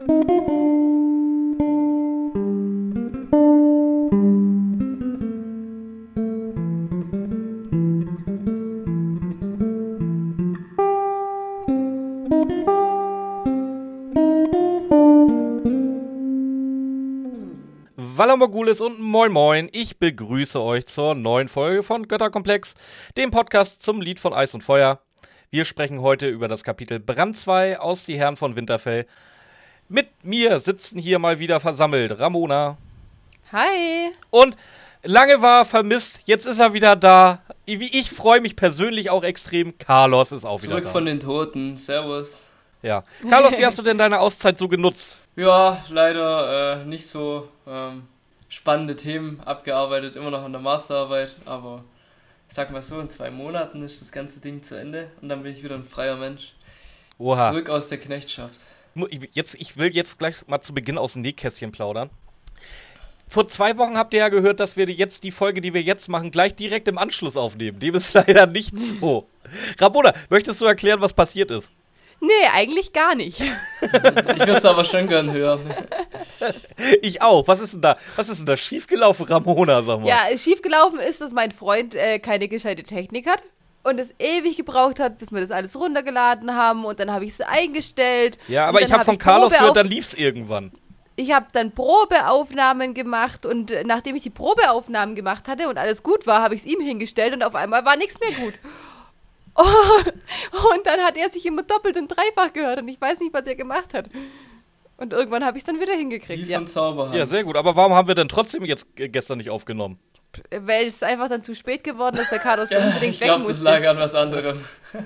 Valamogulis und Moin Moin, ich begrüße euch zur neuen Folge von Götterkomplex, dem Podcast zum Lied von Eis und Feuer. Wir sprechen heute über das Kapitel Brand 2 aus Die Herren von Winterfell. Mit mir sitzen hier mal wieder versammelt Ramona. Hi. Und lange war vermisst, jetzt ist er wieder da. Ich freue mich persönlich auch extrem, Carlos ist auch wieder da. Zurück von den Toten, servus. Ja. Carlos, wie hast du denn deine Auszeit so genutzt? Ja, leider nicht so spannende Themen abgearbeitet, immer noch an der Masterarbeit, aber ich sag mal so, in 2 Monaten ist das ganze Ding zu Ende und dann bin ich wieder ein freier Mensch. Oha. Zurück aus der Knechtschaft. Ich will jetzt gleich mal zu Beginn aus dem Nähkästchen plaudern. Vor 2 Wochen habt ihr ja gehört, dass wir jetzt die Folge, die wir jetzt machen, gleich direkt im Anschluss aufnehmen. Dem ist leider nicht so. Ramona, möchtest du erklären, was passiert ist? Nee, eigentlich gar nicht. Ich würde es aber schon gern hören. Ich auch. Was ist denn da schiefgelaufen, Ramona, sag mal? Ja, schiefgelaufen ist, dass mein Freund keine gescheite Technik hat und es ewig gebraucht hat, bis wir das alles runtergeladen haben und dann habe ich es eingestellt. Ja, aber ich habe von Carlos gehört, dann lief's irgendwann. Ich habe dann Probeaufnahmen gemacht und nachdem ich die Probeaufnahmen gemacht hatte und alles gut war, habe ich es ihm hingestellt und auf einmal war nichts mehr gut. Oh, und dann hat er sich immer doppelt und dreifach gehört und ich weiß nicht, was er gemacht hat. Und irgendwann habe ich es dann wieder hingekriegt. Wie von Zauberhand. Ja, sehr gut. Aber warum haben wir denn trotzdem jetzt gestern nicht aufgenommen? Weil es einfach dann zu spät geworden ist, der Carlos unbedingt weg musste. Ich glaube, das lag an was anderem.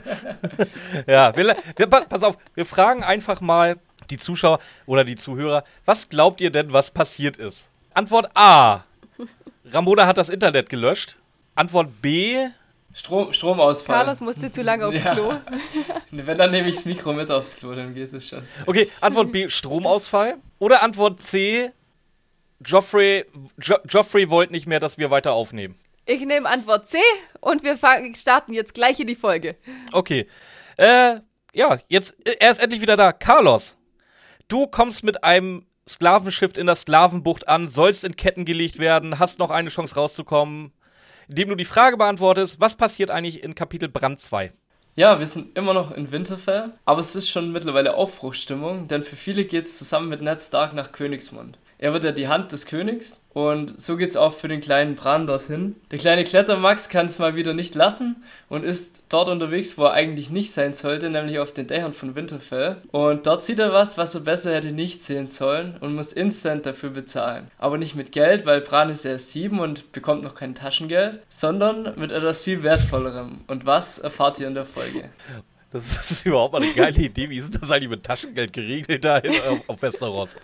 Ja, pass auf, wir fragen einfach mal die Zuschauer oder die Zuhörer, was glaubt ihr denn, was passiert ist? Antwort A, Ramona hat das Internet gelöscht. Antwort B, Stromausfall. Carlos musste zu lange aufs Klo. Wenn, dann nehme ich das Mikro mit aufs Klo, dann geht es schon. Okay, Antwort B, Stromausfall. Oder Antwort C, Joffrey wollte nicht mehr, dass wir weiter aufnehmen. Ich nehme Antwort C und wir starten jetzt gleich in die Folge. Okay, ja, jetzt, er ist endlich wieder da. Carlos, du kommst mit einem Sklavenschiff in der Sklavenbucht an, sollst in Ketten gelegt werden, hast noch eine Chance rauszukommen, indem du die Frage beantwortest, was passiert eigentlich in Kapitel Brand 2? Ja, wir sind immer noch in Winterfell, aber es ist schon mittlerweile Aufbruchsstimmung, denn für viele geht es zusammen mit Ned Stark nach Königsmund. Er wird ja die Hand des Königs und so geht's auch für den kleinen Bran dorthin. Der kleine Klettermax kann es mal wieder nicht lassen und ist dort unterwegs, wo er eigentlich nicht sein sollte, nämlich auf den Dächern von Winterfell. Und dort sieht er was er besser hätte nicht sehen sollen und muss instant dafür bezahlen. Aber nicht mit Geld, weil Bran ist erst 7 und bekommt noch kein Taschengeld, sondern mit etwas viel Wertvollerem. Und was erfahrt ihr in der Folge? Das ist überhaupt mal eine geile Idee. Wie ist das eigentlich mit Taschengeld geregelt da auf Westeros?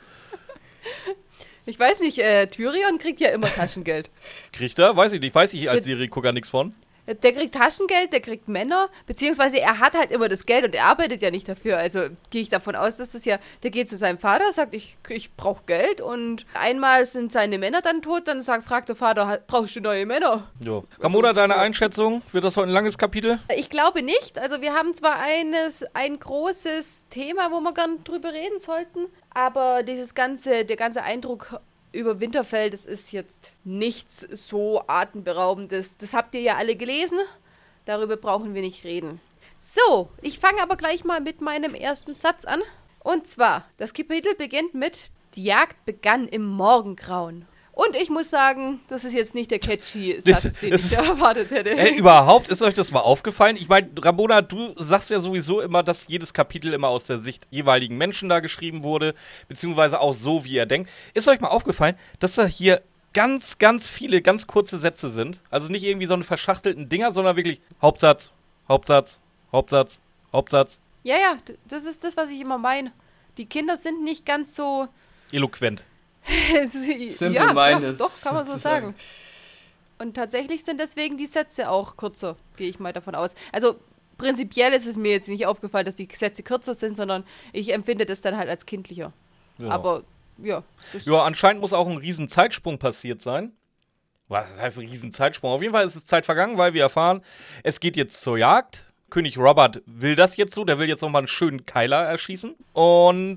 Ich weiß nicht, Tyrion kriegt ja immer Taschengeld. Kriegt er? Weiß ich als Seriegucker nichts von. Der kriegt Taschengeld, der kriegt Männer, beziehungsweise er hat halt immer das Geld und er arbeitet ja nicht dafür. Also gehe ich davon aus, dass das ja, der geht zu seinem Vater, sagt, ich brauche Geld und einmal sind seine Männer dann tot, dann fragt der Vater, brauchst du neue Männer? Jo. Ramona, deine Einschätzung? Wird das heute ein langes Kapitel? Ich glaube nicht. Also wir haben zwar ein großes Thema, wo wir gern drüber reden sollten, aber der ganze Eindruck über Winterfell, das ist jetzt nichts so Atemberaubendes. Das habt ihr ja alle gelesen. Darüber brauchen wir nicht reden. So, ich fange aber gleich mal mit meinem ersten Satz an. Und zwar, das Kapitel beginnt mit: Die Jagd begann im Morgengrauen. Und ich muss sagen, das ist jetzt nicht der catchy Satz, den ich da erwartet hätte. Überhaupt, ist euch das mal aufgefallen? Ich meine, Ramona, du sagst ja sowieso immer, dass jedes Kapitel immer aus der Sicht jeweiligen Menschen da geschrieben wurde, beziehungsweise auch so, wie er denkt. Ist euch mal aufgefallen, dass da hier ganz, ganz viele, ganz kurze Sätze sind? Also nicht irgendwie so eine verschachtelten Dinger, sondern wirklich Hauptsatz, Hauptsatz, Hauptsatz, Hauptsatz. Ja, das ist das, was ich immer meine. Die Kinder sind nicht ganz so eloquent. Simple-minded. Ja, doch, kann man so sagen. Und tatsächlich sind deswegen die Sätze auch kürzer, gehe ich mal davon aus. Also prinzipiell ist es mir jetzt nicht aufgefallen, dass die Sätze kürzer sind, sondern ich empfinde das dann halt als kindlicher. Ja. Aber ja. Ja, anscheinend muss auch ein riesen Zeitsprung passiert sein. Was heißt riesen Zeitsprung? Auf jeden Fall ist es Zeit vergangen, weil wir erfahren, es geht jetzt zur Jagd. König Robert will das jetzt so, der will jetzt nochmal einen schönen Keiler erschießen. Und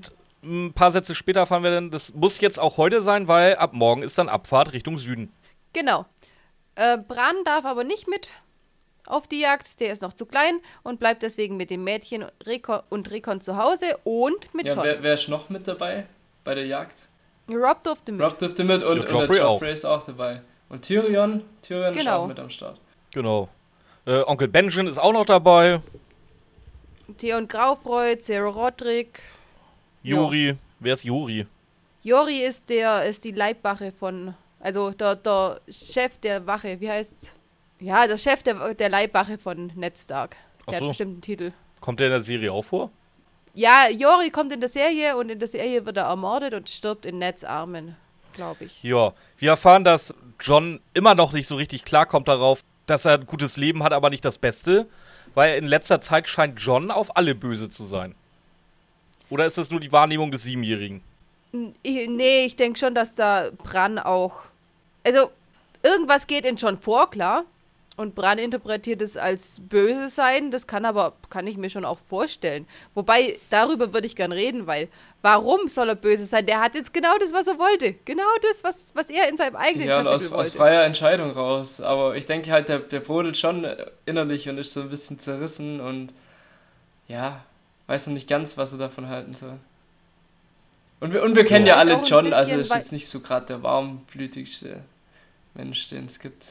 ein paar Sätze später erfahren wir dann, das muss jetzt auch heute sein, weil ab morgen ist dann Abfahrt Richtung Süden. Genau. Bran darf aber nicht mit auf die Jagd, der ist noch zu klein und bleibt deswegen mit dem Mädchen und Rickon zu Hause und mit Jon. Wer ist noch mit dabei bei der Jagd? Robb durfte mit. Robb durfte mit und Joffrey der Joffrey ist auch dabei. Und Tyrion ist auch mit am Start. Genau. Onkel Benjen ist auch noch dabei. Theon Graufreud, Ser Rodrik. Jori. Ja. Wer ist Jori? Jori ist die Leibwache von, also der Chef der Wache, wie heißt's? Ja, der Chef der Leibwache von Ned Stark. Der hat bestimmt einen Titel. Kommt der in der Serie auch vor? Ja, Jori kommt in der Serie und in der Serie wird er ermordet und stirbt in Neds Armen, glaube ich. Ja, wir erfahren, dass Jon immer noch nicht so richtig klarkommt darauf, dass er ein gutes Leben hat, aber nicht das Beste, weil in letzter Zeit scheint Jon auf alle böse zu sein. Oder ist das nur die Wahrnehmung des Siebenjährigen? Nee, ich denke schon, dass da Bran auch... Also, irgendwas geht in Jon vor, klar. Und Bran interpretiert es als böse sein, das kann ich mir schon auch vorstellen. Wobei, darüber würde ich gern reden, weil warum soll er böse sein? Der hat jetzt genau das, was er wollte. Genau das, was er in seinem eigenen Kapitel wollte. Ja, und aus freier Entscheidung raus. Aber ich denke halt, der brodelt schon innerlich und ist so ein bisschen zerrissen und ja, weiß noch nicht ganz, was er davon halten soll. Und wir kennen ja alle Jon, also ist jetzt nicht so gerade der warmblütigste Mensch, den es gibt.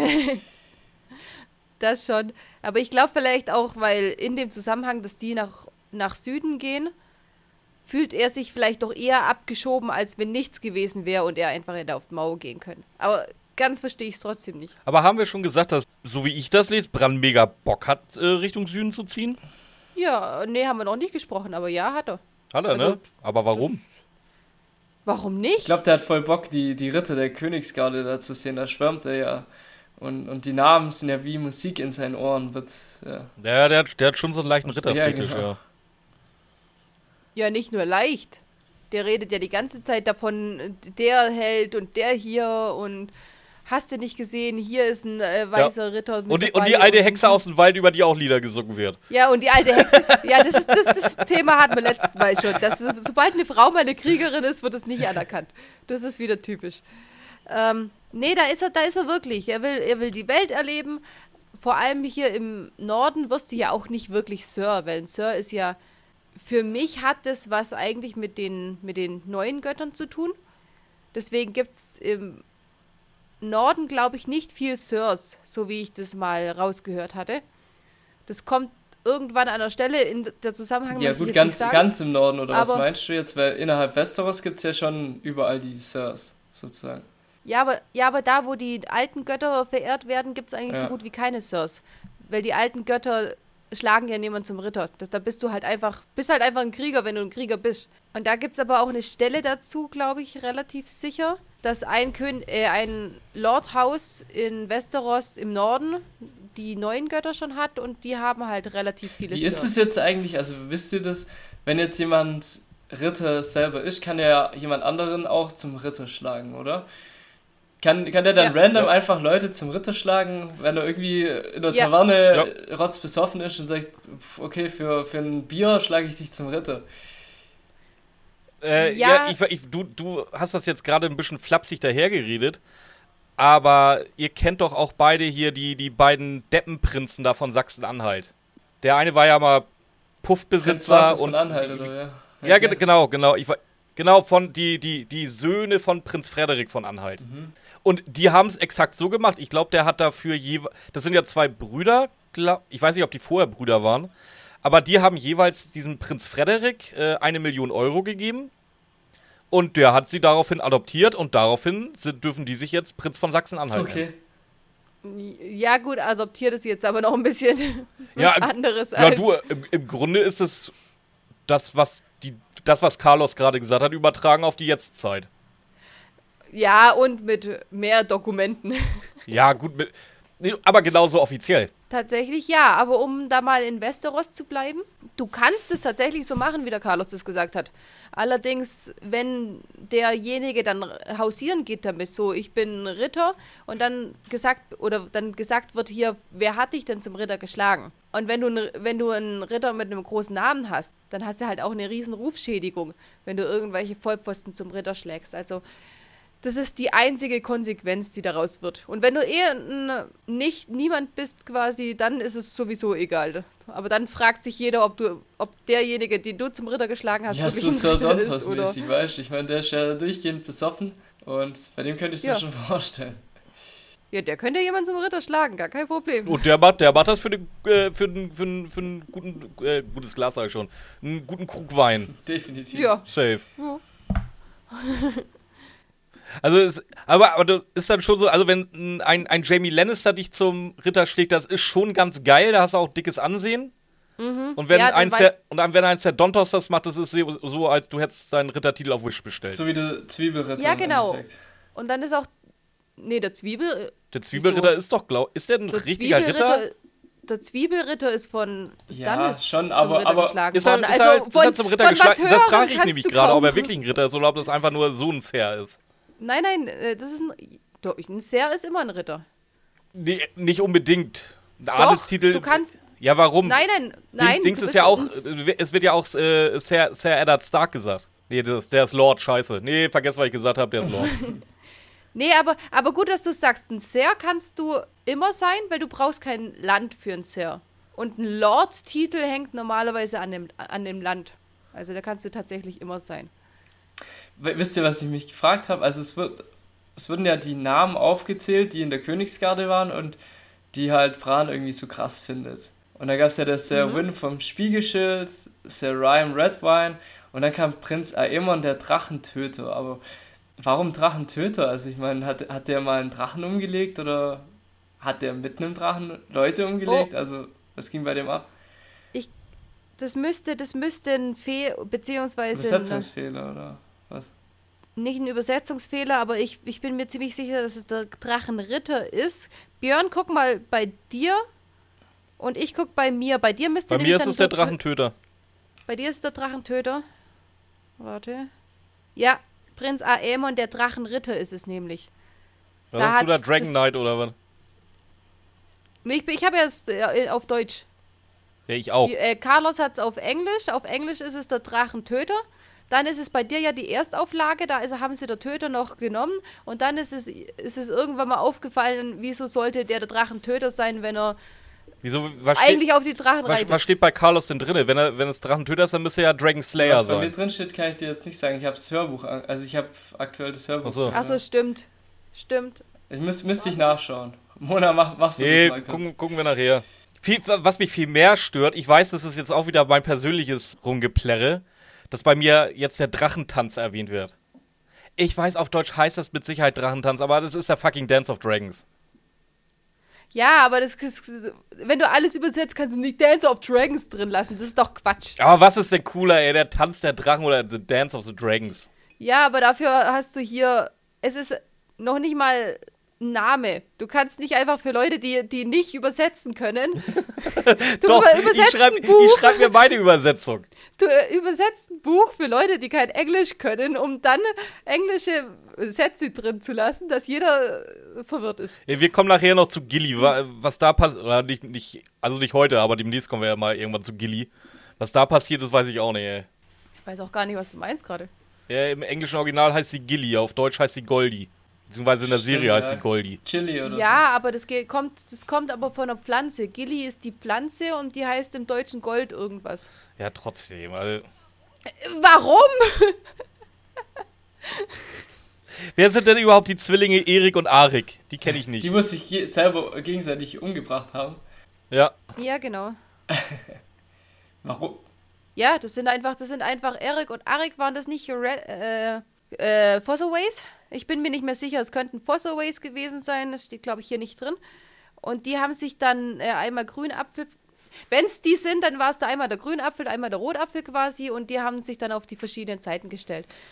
Das schon. Aber ich glaube vielleicht auch, weil in dem Zusammenhang, dass die nach Süden gehen, fühlt er sich vielleicht doch eher abgeschoben, als wenn nichts gewesen wäre und er einfach hätte auf die Mauer gehen können. Aber ganz verstehe ich es trotzdem nicht. Aber haben wir schon gesagt, dass, so wie ich das lese, Bran mega Bock hat, Richtung Süden zu ziehen? Ja, nee, haben wir noch nicht gesprochen, aber ja, hat er. Hat er, also, ne? Aber warum? Warum nicht? Ich glaube, der hat voll Bock, die Ritter der Königsgarde da zu sehen. Da schwärmt er ja. Und die Namen sind ja wie Musik in seinen Ohren. Ja, der hat schon so einen leichten Ritterfetisch, ja. Ja. Ja, nicht nur leicht. Der redet ja die ganze Zeit davon, der Held und der hier und hast du nicht gesehen, hier ist ein weißer Ritter mit und die alte Hexe aus dem Wald, über die auch Lieder gesungen wird. Ja, und die alte Hexe, ja, das Thema hatten wir letztes Mal schon. Sobald eine Frau mal eine Kriegerin ist, wird es nicht anerkannt. Das ist wieder typisch. Nee, da ist er wirklich. Er will die Welt erleben. Vor allem hier im Norden wirst du ja auch nicht wirklich Sir, weil ein Sir ist ja, für mich hat das was eigentlich mit den neuen Göttern zu tun. Deswegen gibt es im Norden, glaube ich, nicht viel Sirs, so wie ich das mal rausgehört hatte. Das kommt irgendwann an der Stelle in der Zusammenhang. Ja gut, ganz im Norden, oder was meinst du jetzt? Weil innerhalb Westeros gibt es ja schon überall die Sirs, sozusagen. Ja, aber da, wo die alten Götter verehrt werden, gibt es eigentlich so gut wie keine Sirs. Weil die alten Götter schlagen ja niemand zum Ritter. Da bist du halt einfach ein Krieger, wenn du ein Krieger bist. Und da gibt es aber auch eine Stelle dazu, glaube ich, relativ sicher, dass ein Lordhaus in Westeros im Norden die neuen Götter schon hat und die haben halt relativ viele Wie ist es jetzt eigentlich, also wisst ihr das, wenn jetzt jemand Ritter selber ist, kann ja jemand anderen auch zum Ritter schlagen, oder? Kann der dann random einfach Leute zum Ritter schlagen, wenn er irgendwie in der Taverne rotzbesoffen ist und sagt, okay, für ein Bier schlage ich dich zum Ritter? Du hast das jetzt gerade ein bisschen flapsig dahergeredet, aber ihr kennt doch auch beide hier die beiden Deppenprinzen da von Sachsen-Anhalt. Der eine war ja mal Puffbesitzer und Anhalt, oder? Ja, genau. Genau, von die Söhne von Prinz Frederik von Anhalt. Mhm. Und die haben es exakt so gemacht. Ich glaube, der hat dafür das sind ja zwei Brüder, ich weiß nicht, ob die vorher Brüder waren, aber die haben jeweils diesem Prinz Frederik 1 Million Euro gegeben. Und der hat sie daraufhin adoptiert und daraufhin dürfen die sich jetzt Prinz von Sachsen-Anhalt nennen. Ja gut, adoptiert ist jetzt aber noch ein bisschen was anderes. Im Grunde ist es das, was Carlos gerade gesagt hat, übertragen auf die Jetztzeit. Ja, und mit mehr Dokumenten. Ja, gut, aber genauso offiziell. Tatsächlich ja, aber um da mal in Westeros zu bleiben, du kannst es tatsächlich so machen, wie der Carlos das gesagt hat. Allerdings, wenn derjenige dann hausieren geht damit, so ich bin Ritter und dann gesagt wird hier, wer hat dich denn zum Ritter geschlagen? Und wenn du einen Ritter mit einem großen Namen hast, dann hast du halt auch eine riesen Rufschädigung, wenn du irgendwelche Vollpfosten zum Ritter schlägst. Also das ist die einzige Konsequenz, die daraus wird. Und wenn du niemand bist quasi, dann ist es sowieso egal. Aber dann fragt sich jeder, ob derjenige, den du zum Ritter geschlagen hast, Ja, wirklich so ein Ritter ist, Sonntagsmäßig, weißt du? Ich meine, der ist ja durchgehend besoffen und bei dem könnte ich es mir schon vorstellen. Ja, der könnte jemand zum Ritter schlagen, gar kein Problem. Und der macht das für einen guten, gutes Glas, sag ich schon, einen guten Krug Wein. Definitiv. Ja. Safe. Ja. Also, aber das ist dann schon so, also wenn ein Jaime Lannister dich zum Ritter schlägt, das ist schon ganz geil, da hast du auch dickes Ansehen. Und wenn eins der Dontos das macht, das ist so, als du hättest seinen Rittertitel auf Wish bestellt. So wie der Zwiebelritter. Ja, genau. Im Endeffekt. Und dann ist auch, der Zwiebelritter ist doch, ist der ein richtiger Ritter? Der Zwiebelritter ist von Stannis schon, zum Ritter geschlagen ist er, worden. ist er zum Ritter geschlagen? Das frage ich kannst nämlich du gerade, ob er kaum. wirklich ein Ritter ist oder ob das einfach nur so ein Ser ist. Nein, das ist ein Ser ist immer ein Ritter. Nee, nicht unbedingt. Ein Doch, Adelstitel. du kannst. Ja, warum? Nein. Dings du ist bist ja auch, es wird ja auch Ser Eddard Stark gesagt. Nee, der ist Lord, scheiße. Nee, vergesst, was ich gesagt habe, der ist Lord. Nee, aber gut, dass du sagst, ein Ser kannst du immer sein, weil du brauchst kein Land für ein Ser. Und ein Lord-Titel hängt normalerweise an dem Land. Also da kannst du tatsächlich immer sein. Wisst ihr, was ich mich gefragt habe? Also es wurden ja die Namen aufgezählt, die in der Königsgarde waren und die halt Bran irgendwie so krass findet. Und da gab es ja der Ser Wyn vom Spiegelschild, Ser Ryan Redwine und dann kam Prinz Aemon, der Drachentöter. Aber warum Drachentöter? Also ich meine, hat der mal einen Drachen umgelegt oder hat der mit einem Drachen Leute umgelegt? Oh. Also was ging bei dem ab? Das müsste ein beziehungsweise Übersetzungsfehler oder was? nicht ein Übersetzungsfehler, aber ich bin mir ziemlich sicher, dass es der Drachenritter ist. Björn, guck mal bei dir und ich guck bei mir. Bei dir müsste Bei mir ist es der Drachentöter. Bei dir ist es der Drachentöter. Warte. Ja, Prinz Aemon, der Drachenritter ist es nämlich. Was hast du da, Dragon Knight oder was? Nee, ich habe es auf Deutsch. Ja, ich auch. Carlos hat es auf Englisch. Auf Englisch ist es der Drachentöter. Dann ist es bei dir ja die Erstauflage, haben sie der Töter noch genommen. Und dann ist es irgendwann mal aufgefallen, wieso sollte der Drachentöter sein, wenn er eigentlich auf die Drachen reitet. Was steht bei Carlos denn drin? Wenn es Drachentöter ist, dann müsste ja Dragon Slayer was sein. Was bei mir drin steht, kann ich dir jetzt nicht sagen. Ich habe das Hörbuch, also ich habe aktuell das Hörbuch. Achso, stimmt. Ich müsste ich nachschauen. Mona, machst du das mal kurz. Gucken wir nachher. Was mich viel mehr stört, ich weiß, das ist jetzt auch wieder mein persönliches Rumgeplärre, dass bei mir jetzt der Drachentanz erwähnt wird. Ich weiß, auf Deutsch heißt das mit Sicherheit Drachentanz, aber das ist der fucking Dance of Dragons. Ja, aber wenn du alles übersetzt, kannst du nicht Dance of Dragons drin lassen. Das ist doch Quatsch. Aber was ist denn cooler, ey? Der Tanz der Drachen oder The Dance of the Dragons? Ja, aber dafür hast du hier, es ist noch nicht mal ein Name. Du kannst nicht einfach für Leute, die nicht übersetzen können. Doch, ich schreib mir meine Übersetzung. Du übersetzt ein Buch für Leute, die kein Englisch können, um dann englische Sätze drin zu lassen, dass jeder verwirrt ist. Ja, wir kommen nachher noch zu Gilly. Was da passiert, oder nicht heute, aber demnächst kommen wir ja mal irgendwann zu Gilly. Was da passiert ist, weiß ich auch nicht, ey. Ich weiß auch gar nicht, was du meinst gerade. Ja, im englischen Original heißt sie Gilly, auf Deutsch heißt sie Goldie. Beziehungsweise in der Serie heißt sie Goldie. Chili oder so. Ja, aber das kommt aber von einer Pflanze. Gilly ist die Pflanze und die heißt im Deutschen Gold irgendwas. Ja, trotzdem. Also. Warum? Wer sind denn überhaupt die Zwillinge Erik und Arik? Die kenne ich nicht. Die, wo sich selber gegenseitig umgebracht haben. Ja. Ja, genau. Warum? Ja, das sind einfach Erik und Arik, waren das nicht Fossaways? Ich bin mir nicht mehr sicher, es könnten Fossaways gewesen sein, das steht, glaube ich, hier nicht drin. Und die haben sich dann einmal Grünapfel, wenn es die sind, dann war es da einmal der Grünapfel, einmal der Rotapfel quasi und die haben sich dann auf die verschiedenen Seiten gestellt.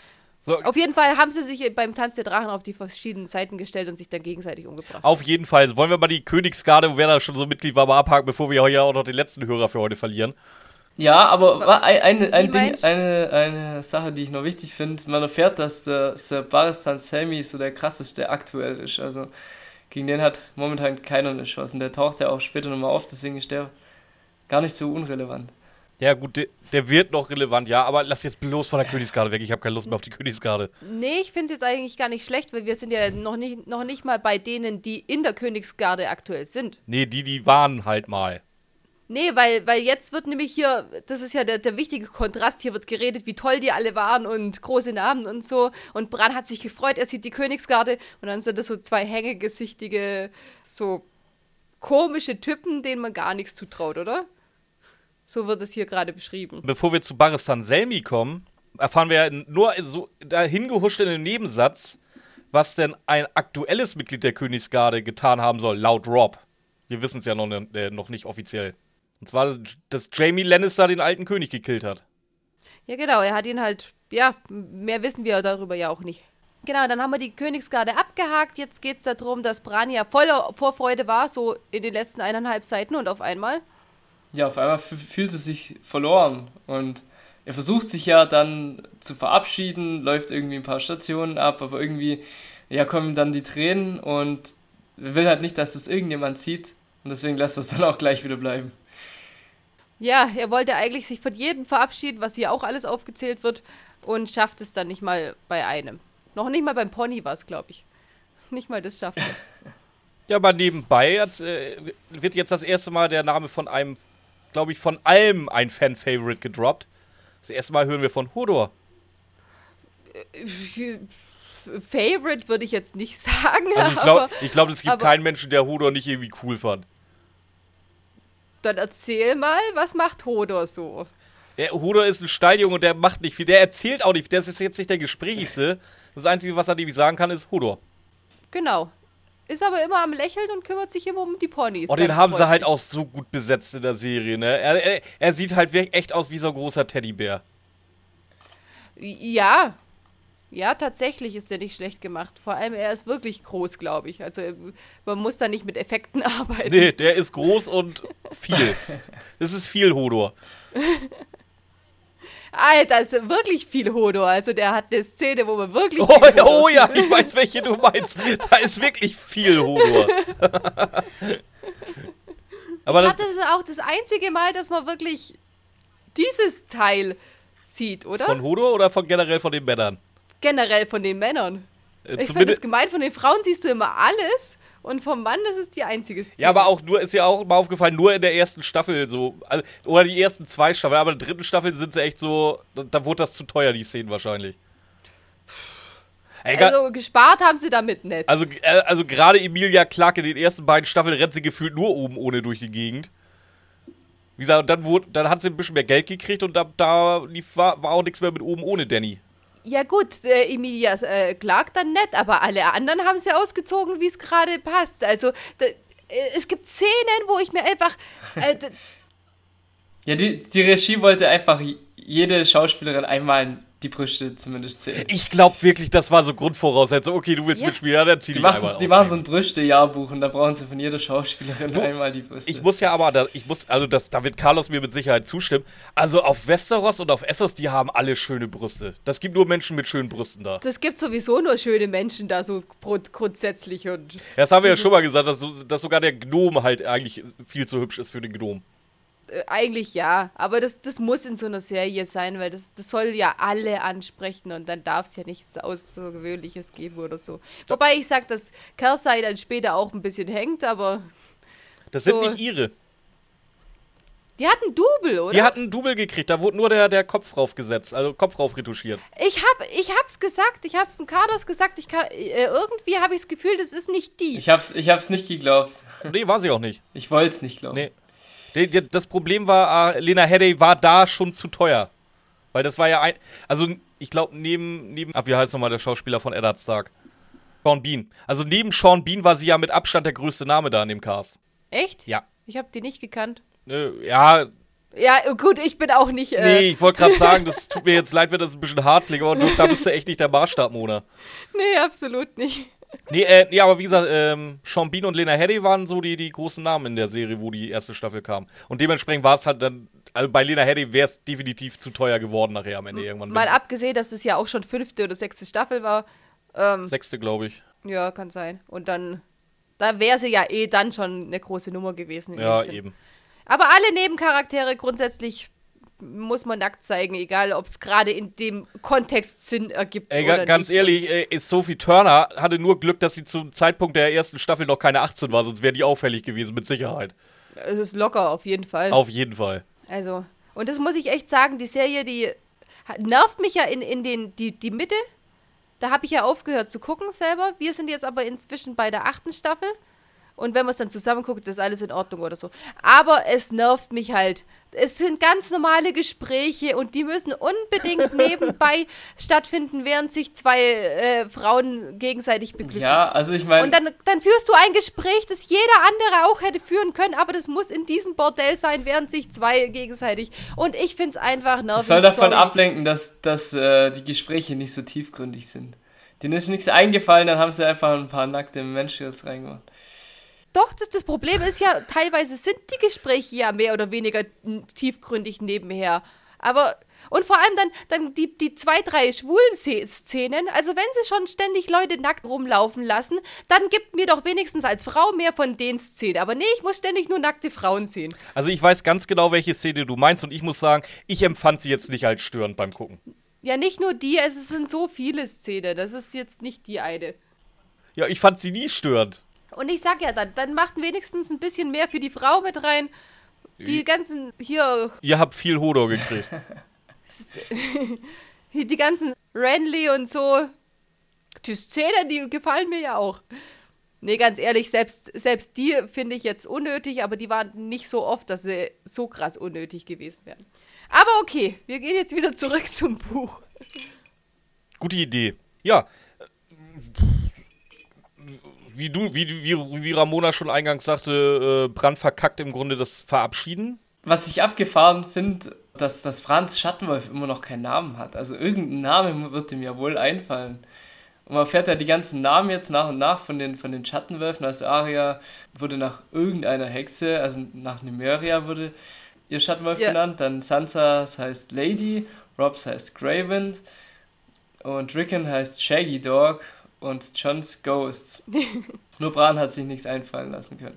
So, Auf jeden Fall haben sie sich beim Tanz der Drachen auf die verschiedenen Seiten gestellt und sich dann gegenseitig umgebracht. auf jeden Fall. Wollen wir mal die Königsgarde, wer da schon so Mitglied war, mal abhaken, bevor wir hier auch noch den letzten Hörer für heute verlieren? Ja, aber Wie meinst du? eine Sache, die ich noch wichtig finde, man erfährt, dass der Sir Barristan Selmy so der krasseste aktuell ist. Also gegen den hat momentan keiner eine Chance. Und der taucht ja auch später nochmal auf, deswegen ist der gar nicht so unrelevant. Ja gut, der wird noch relevant, ja, aber lass jetzt bloß von der Königsgarde weg. Ich habe keine Lust mehr auf die Königsgarde. Nee, ich finde es jetzt eigentlich gar nicht schlecht, weil wir sind ja noch nicht mal bei denen, die in der Königsgarde aktuell sind. Nee, die waren halt mal. Nee, weil jetzt wird nämlich hier, das ist ja der wichtige Kontrast, hier wird geredet, wie toll die alle waren und große Namen und so. Und Bran hat sich gefreut, er sieht die Königsgarde und dann sind das so zwei hängegesichtige, so komische Typen, denen man gar nichts zutraut, oder? So wird es hier gerade beschrieben. Bevor wir zu Barristan Selmy kommen, erfahren wir ja nur so dahin gehuscht in einem Nebensatz, was denn ein aktuelles Mitglied der Königsgarde getan haben soll, laut Rob. Wir wissen es ja noch nicht offiziell. Und zwar, dass Jaime Lannister den alten König gekillt hat. Ja, genau, er hat ihn halt, ja, mehr wissen wir darüber ja auch nicht. Genau, dann haben wir die Königsgarde abgehakt. Jetzt geht es darum, dass Bran ja voller Vorfreude war, so in den letzten 1,5 Seiten und auf einmal. Ja, auf einmal fühlt es sich verloren und er versucht sich ja dann zu verabschieden, läuft irgendwie ein paar Stationen ab, aber irgendwie, ja, kommen dann die Tränen und er will halt nicht, dass das irgendjemand sieht und deswegen lässt er es dann auch gleich wieder bleiben. Ja, er wollte eigentlich sich von jedem verabschieden, was hier auch alles aufgezählt wird und schafft es dann nicht mal bei einem. Noch nicht mal beim Pony war es, glaube ich. Nicht mal das schafft er. Ja, aber nebenbei wird jetzt das erste Mal der Name von einem, glaube ich, von allem ein Fan-Favorite gedroppt. Das erste Mal hören wir von Hodor. Favorite würde ich jetzt nicht sagen. Also ich glaube, es gibt aber- keinen Menschen, der Hodor nicht irgendwie cool fand. Dann erzähl mal, was macht Hodor so? Hodor ist ein Steiljunge und der macht nicht viel. Der erzählt auch nicht. Der ist jetzt nicht der Gesprächigste. Das Einzige, was er nämlich sagen kann, ist Hodor. Genau. Ist aber immer am Lächeln und kümmert sich immer um die Ponys. Und den ganz haben sie halt freundlich. auch so gut besetzt in der Serie, ne? Er sieht halt wirklich echt aus wie so ein großer Teddybär. Ja. Ja, tatsächlich ist der nicht schlecht gemacht. Vor allem, er ist wirklich groß, glaube ich. Also, man muss da nicht mit Effekten arbeiten. Nee, der ist groß und viel. Das ist viel Hodor. Alter, ist wirklich viel Hodor. Also, der hat eine Szene, wo man wirklich. Oh, viel Hodor ja, sieht. ich weiß, welche du meinst. Da ist wirklich viel Hodor. Aber Ich das, glaube, das ist auch das einzige Mal, dass man wirklich dieses Teil sieht, oder? von Hodor oder generell von den Männern? Generell von den Männern. Ich finde Zumindest, es gemein, von den Frauen siehst du immer alles und vom Mann, das ist die einzige Szene. ja, aber auch nur, ist ja auch mal aufgefallen, nur in der ersten Staffel so. Also, oder die ersten 2 Staffeln, aber in der dritten Staffel sind sie echt so. Da wurde das zu teuer, die Szenen wahrscheinlich. Egal. Also gespart haben sie damit nicht. Also gerade Emilia Clarke in den ersten beiden Staffeln rennt sie gefühlt nur oben ohne durch die Gegend. Wie gesagt, und dann hat sie ein bisschen mehr Geld gekriegt und war auch nichts mehr mit oben ohne Danny. Ja gut, Emilia Clarke dann nicht, aber alle anderen haben sie ausgezogen, wie es gerade passt. Also es gibt Szenen, wo ich mir einfach... Ja, die Regie wollte einfach jede Schauspielerin einmal die Brüste zumindest sehen. Ich glaube wirklich, das war so Grundvoraussetzung. Okay, du willst Ja. mitspielen, ja, dann zieh Die dich einmal machen aus. so ein Brüste-Jahrbuch und da brauchen sie von jeder Schauspielerin einmal die Brüste. Ich muss ja aber, da wird Carlos mir mit Sicherheit zustimmen. Also auf Westeros und auf Essos, die haben alle schöne Brüste. Das gibt nur Menschen mit schönen Brüsten da. Es gibt sowieso nur schöne Menschen da so grundsätzlich und... Das haben wir ja dieses- schon mal gesagt, dass sogar der Gnom halt eigentlich viel zu hübsch ist für den Gnom. Eigentlich ja, aber das muss in so einer Serie sein, weil das soll ja alle ansprechen und dann darf es ja nichts Außergewöhnliches geben oder so. Wobei ich sag, dass Cersei dann später auch ein bisschen hängt, aber Das sind So. nicht ihre. die hat einen Double, oder? Die hatten einen Double gekriegt, da wurde nur der Kopf raufgesetzt, also Kopf rauf retuschiert. Ich hab's gesagt, ich hab's dem Carlos gesagt, irgendwie habe ich das Gefühl, das ist nicht die. Ich hab's nicht geglaubt. Nee, war sie auch nicht. Ich wollte es nicht glauben. Nee. Das Problem war, Lena Headey war da schon zu teuer. Weil das war ja also ich glaube wie heißt nochmal der Schauspieler von Eddard Stark? Sean Bean. Also neben Sean Bean war sie ja mit Abstand der größte Name da in dem Cast. Echt? Ja. Ich habe die nicht gekannt. Ja, Ja, gut, ich bin auch nicht... Nee, ich wollte gerade sagen, das tut mir jetzt leid, wenn das ein bisschen hart klingt, aber da bist du echt nicht der Maßstab, Mona. Nee, absolut nicht. Nee, aber wie gesagt, Sean Bean und Lena Headey waren so die großen Namen in der Serie, wo die erste Staffel kam. Und dementsprechend war es halt dann, also bei Lena Headey wäre es definitiv zu teuer geworden nachher am Ende irgendwann. Mal abgesehen, dass es ja auch schon 5. oder 6. Staffel war. 6. glaube ich. Ja, kann sein. Und dann, da wäre sie ja dann schon eine große Nummer gewesen. Ja, eben. Aber alle Nebencharaktere grundsätzlich muss man nackt zeigen, egal ob es gerade in dem Kontext Sinn ergibt oder nicht. Ganz ehrlich, Sophie Turner hatte nur Glück, dass sie zum Zeitpunkt der ersten Staffel noch keine 18 war, sonst wäre die auffällig gewesen, mit Sicherheit. Es ist locker, auf jeden Fall. Auf jeden Fall. Also, und das muss ich echt sagen, die Serie, die nervt mich ja in die Mitte. Da habe ich ja aufgehört zu gucken selber. Wir sind jetzt aber inzwischen bei der 8. Staffel. Und wenn man es dann zusammen guckt, ist alles in Ordnung oder so. Aber es nervt mich halt. Es sind ganz normale Gespräche und die müssen unbedingt nebenbei stattfinden, während sich zwei Frauen gegenseitig beglücken. Ja, also ich meine... Und dann führst du ein Gespräch, das jeder andere auch hätte führen können, aber das muss in diesem Bordell sein, während sich zwei gegenseitig... Und ich find's einfach nervig. Das soll davon ablenken, dass die Gespräche nicht so tiefgründig sind. Denen ist nichts eingefallen, dann haben sie einfach ein paar nackte Menschen jetzt reingemacht. Doch, das Problem ist ja, teilweise sind die Gespräche ja mehr oder weniger tiefgründig nebenher. Aber, und vor allem dann die 2, 3 schwulen Szenen, also wenn sie schon ständig Leute nackt rumlaufen lassen, dann gibt mir doch wenigstens als Frau mehr von den Szenen. Aber nee, ich muss ständig nur nackte Frauen sehen. Also ich weiß ganz genau, welche Szene du meinst und ich muss sagen, ich empfand sie jetzt nicht als störend beim Gucken. Ja, nicht nur die, es sind so viele Szenen, das ist jetzt nicht die eine. Ja, ich fand sie nie störend. Und ich sag ja dann macht wenigstens ein bisschen mehr für die Frau mit rein. Die ganzen, hier... Ihr habt viel Hodor gekriegt. Die ganzen Renly und so. Die Szenen, die gefallen mir ja auch. Nee, ganz ehrlich, selbst die finde ich jetzt unnötig, aber die waren nicht so oft, dass sie so krass unnötig gewesen wären. Aber okay, wir gehen jetzt wieder zurück zum Buch. Gute Idee. Ja. Wie Ramona schon eingangs sagte, Brand verkackt im Grunde das Verabschieden. Was ich abgefahren finde, dass Franz Schattenwolf immer noch keinen Namen hat. Also irgendein Name wird ihm ja wohl einfallen. Und man fährt ja die ganzen Namen jetzt nach und nach von den Schattenwölfen. Also Arya wurde nach irgendeiner Hexe, also nach Nymeria wurde ihr Schattenwolf genannt. Dann Sansa heißt Lady, Robs heißt Greywind und Rickon heißt Shaggy Dog. Und Jons Ghost. Nur Bran hat sich nichts einfallen lassen können.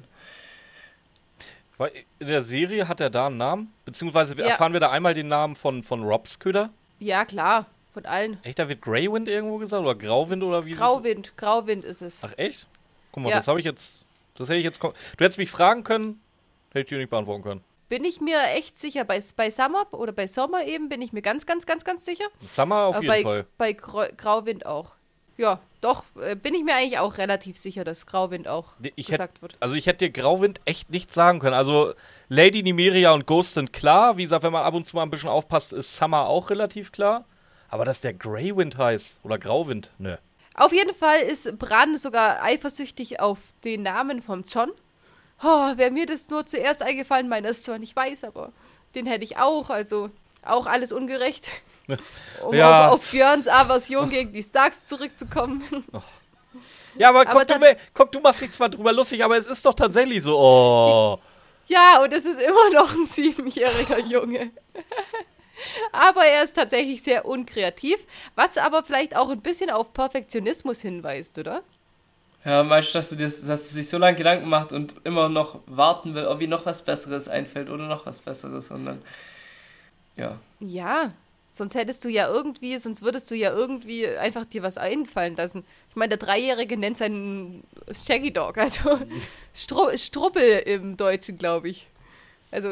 In der Serie hat er da einen Namen? Beziehungsweise erfahren wir da einmal den Namen von Robs Köder? Ja, klar. Von allen. Echt, da wird Greywind irgendwo gesagt? Oder Grauwind oder wie? Grauwind ist es. Ach echt? Guck mal, das hätte ich jetzt... Du hättest mich fragen können, hätte ich dir nicht beantworten können. Bin ich mir echt sicher. Bei Summer oder bei Sommer eben bin ich mir ganz, ganz, ganz, ganz sicher. Summer auf jeden Fall. Bei Grauwind auch. Ja, doch, bin ich mir eigentlich auch relativ sicher, dass Grauwind auch gesagt wird. Also ich hätte dir Grauwind echt nichts sagen können. Also Lady, Nymeria und Ghost sind klar. Wie gesagt, wenn man ab und zu mal ein bisschen aufpasst, ist Summer auch relativ klar. Aber dass der Greywind heißt oder Grauwind, nö. Auf jeden Fall ist Bran sogar eifersüchtig auf den Namen vom Jon. Oh, wäre mir das nur zuerst eingefallen, meiner ist zwar nicht weiß, aber den hätte ich auch, also auch alles ungerecht. Um auf Björns Aversion gegen die Starks zurückzukommen. Oh. Ja, aber guck, du machst dich zwar drüber lustig, aber es ist doch tatsächlich so. Oh. Ja, und es ist immer noch ein 7-jähriger Junge. Aber er ist tatsächlich sehr unkreativ, was aber vielleicht auch ein bisschen auf Perfektionismus hinweist, oder? Ja, meinst du, dass er sich so lange Gedanken macht und immer noch warten will, ob ihm noch was Besseres einfällt oder noch was Besseres, sondern ja. Ja. Sonst würdest du ja irgendwie einfach dir was einfallen lassen. Ich meine, der 3-Jährige nennt seinen Shaggy Dog, also Struppel im Deutschen, glaube ich. Also,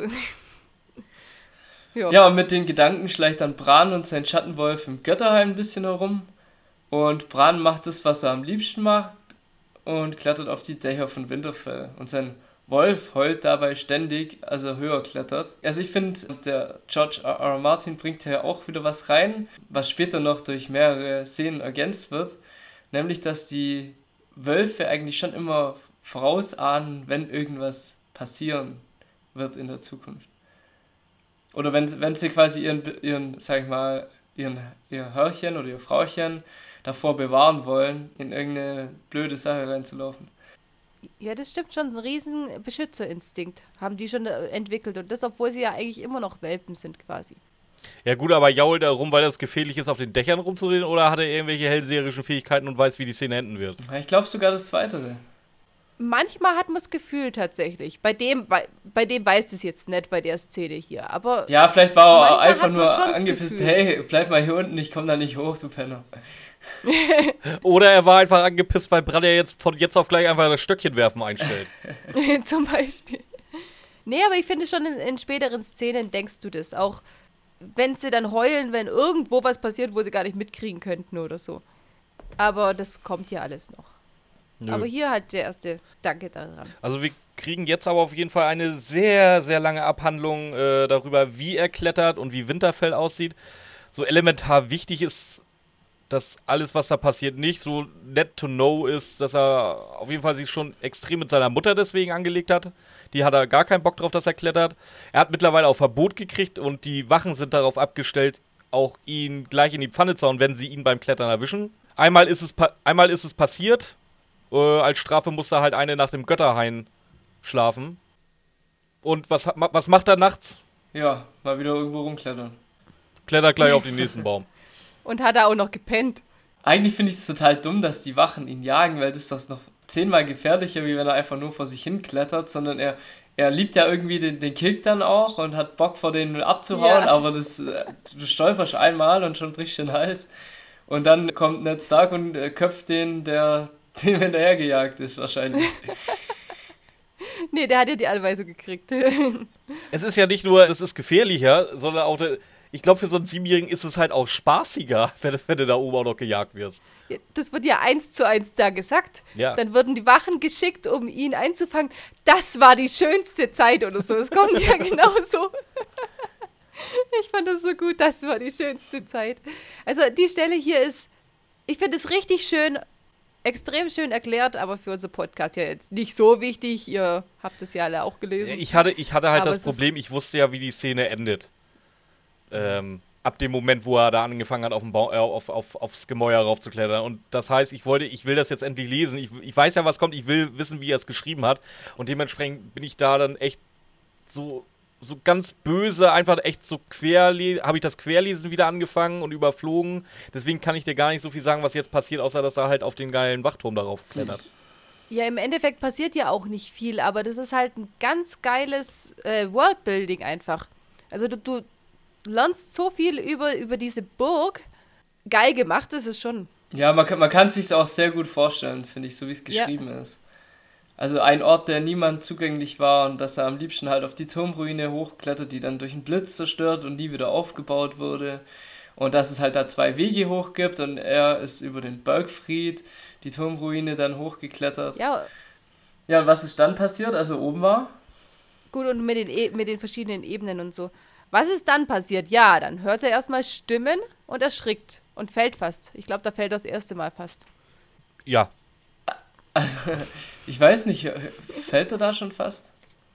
ja. Ja, und mit den Gedanken schleicht dann Bran und sein Schattenwolf im Götterheim ein bisschen herum. Und Bran macht das, was er am liebsten macht und klettert auf die Dächer von Winterfell. Und sein Wolf heult dabei ständig, als er höher klettert. Also ich finde, der George R. Martin bringt ja auch wieder was rein, was später noch durch mehrere Szenen ergänzt wird. Nämlich, dass die Wölfe eigentlich schon immer vorausahnen, wenn irgendwas passieren wird in der Zukunft. Oder wenn sie quasi ihren, sag ich mal, ihr Herrchen oder ihr Frauchen davor bewahren wollen, in irgendeine blöde Sache reinzulaufen. Ja, das stimmt schon. Ein riesen Beschützerinstinkt haben die schon entwickelt. Und das, obwohl sie ja eigentlich immer noch Welpen sind quasi. Ja gut, aber jault er rum, weil das gefährlich ist, auf den Dächern rumzureden, oder hat er irgendwelche hellseherischen Fähigkeiten und weiß, wie die Szene enden wird? Ich glaube sogar das Zweite. Manchmal hat man das Gefühl tatsächlich. Bei dem weiß es jetzt nicht, bei der Szene hier. Aber ja, vielleicht war er manchmal einfach hat man nur schon das angepisst, Gefühl. hey, bleib mal hier unten, ich komm da nicht hoch, du Penner. Oder er war einfach angepisst, weil Bran ja jetzt von jetzt auf gleich einfach das Stöckchen werfen einstellt. Zum Beispiel. Nee, aber ich finde schon in späteren Szenen denkst du das. Auch wenn sie dann heulen, wenn irgendwo was passiert, wo sie gar nicht mitkriegen könnten oder so. Aber das kommt ja alles noch. Nö. Aber hier halt der erste Danke daran. Also wir kriegen jetzt aber auf jeden Fall eine sehr, sehr lange Abhandlung darüber, wie er klettert und wie Winterfell aussieht. So elementar wichtig ist, dass alles, was da passiert, nicht so nett to know ist, dass er auf jeden Fall sich schon extrem mit seiner Mutter deswegen angelegt hat. Die hat er gar keinen Bock drauf, dass er klettert. Er hat mittlerweile auch Verbot gekriegt und die Wachen sind darauf abgestellt, auch ihn gleich in die Pfanne zu hauen, wenn sie ihn beim Klettern erwischen. Einmal ist es passiert. Als Strafe musste halt eine nach dem Götterhain schlafen. Und was macht er nachts? Ja, mal wieder irgendwo rumklettern. Klettert gleich auf den nächsten Baum. Und hat er auch noch gepennt. Eigentlich finde ich es total dumm, dass die Wachen ihn jagen, weil das ist doch noch 10-mal gefährlicher, wie wenn er einfach nur vor sich hin klettert, sondern er liebt ja irgendwie den Kick dann auch und hat Bock vor denen abzuhauen, Ja. aber du stolperst einmal und schon brichst du den Hals. Und dann kommt Ned Stark und köpft den, der dem hinterhergejagt ist wahrscheinlich. Nee, der hat ja die Allweise gekriegt. Es ist ja nicht nur, das ist gefährlicher, sondern auch, ich glaube, für so einen 7-Jährigen ist es halt auch spaßiger, wenn du da oben auch noch gejagt wirst. Das wird ja 1:1 da gesagt. Ja. Dann wurden die Wachen geschickt, um ihn einzufangen. Das war die schönste Zeit oder so. Es kommt ja genauso. Ich fand das so gut. Das war die schönste Zeit. Also die Stelle hier ist, ich finde es richtig schön, extrem schön erklärt, aber für unser Podcast ja jetzt nicht so wichtig. Ihr habt es ja alle auch gelesen. Ich hatte halt Aber das es ist- Problem, ich wusste ja, wie die Szene endet. Ab dem Moment, wo er da angefangen hat, aufs Gemäuer raufzuklettern. Und das heißt, ich will das jetzt endlich lesen. Ich weiß ja, was kommt, ich will wissen, wie er es geschrieben hat. Und dementsprechend bin ich da dann echt so ganz böse, einfach echt so habe ich das Querlesen wieder angefangen und überflogen. Deswegen kann ich dir gar nicht so viel sagen, was jetzt passiert, außer dass er halt auf den geilen Wachturm darauf klettert. Ja, im Endeffekt passiert ja auch nicht viel, aber das ist halt ein ganz geiles Worldbuilding einfach. Also du lernst so viel über diese Burg. Geil gemacht ist es schon. Ja, man kann es sich auch sehr gut vorstellen, finde ich, so wie es geschrieben ist. Also ein Ort, der niemand zugänglich war und dass er am liebsten halt auf die Turmruine hochklettert, die dann durch einen Blitz zerstört und nie wieder aufgebaut wurde. Und dass es halt da 2 Wege hoch gibt und er ist über den Bergfried, die Turmruine, dann hochgeklettert. Ja, Ja, und was ist dann passiert, als er oben war? gut, und mit den verschiedenen Ebenen und so. Was ist dann passiert? Ja, dann hört er erstmal Stimmen und erschrickt und fällt fast. Ich glaube, da fällt er das erste Mal fast. Ja. Also, ich weiß nicht, fällt er da schon fast?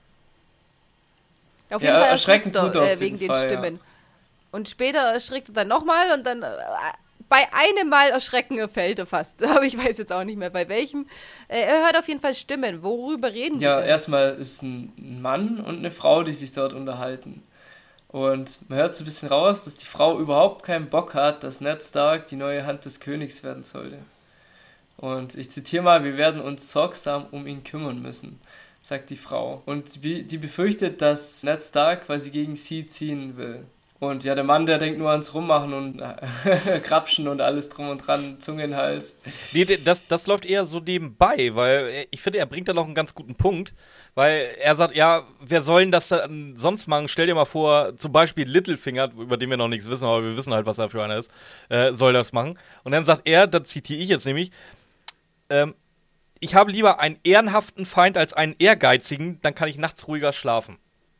Auf Ja, jeden Fall erschreckend erschrickt tut er er auf wegen jeden den Fall, Stimmen. Und später erschrickt er dann nochmal und dann bei einem Mal erschrecken fällt er fast. Aber ich weiß jetzt auch nicht mehr bei welchem. Er hört auf jeden Fall Stimmen. Worüber reden Ja, die denn? erstmal ist ein Mann und eine Frau, die sich dort unterhalten. Und man hört so ein bisschen raus, dass die Frau überhaupt keinen Bock hat, dass Ned Stark die neue Hand des Königs werden sollte. Und ich zitiere mal, wir werden uns sorgsam um ihn kümmern müssen, sagt die Frau. Und die befürchtet, dass Ned Stark quasi gegen sie ziehen will. Und ja, der Mann, der denkt nur ans Rummachen und Krapschen und alles drum und dran, Zunge in den Hals. Nee, das läuft eher so nebenbei, weil ich finde, er bringt da noch einen ganz guten Punkt, weil er sagt, ja, wer soll denn das dann sonst machen? Stell dir mal vor, zum Beispiel Littlefinger, über den wir noch nichts wissen, aber wir wissen halt, was er für einer ist, soll das machen. Und dann sagt er, das zitiere ich jetzt nämlich, ich habe lieber einen ehrenhaften Feind als einen ehrgeizigen, dann kann ich nachts ruhiger schlafen.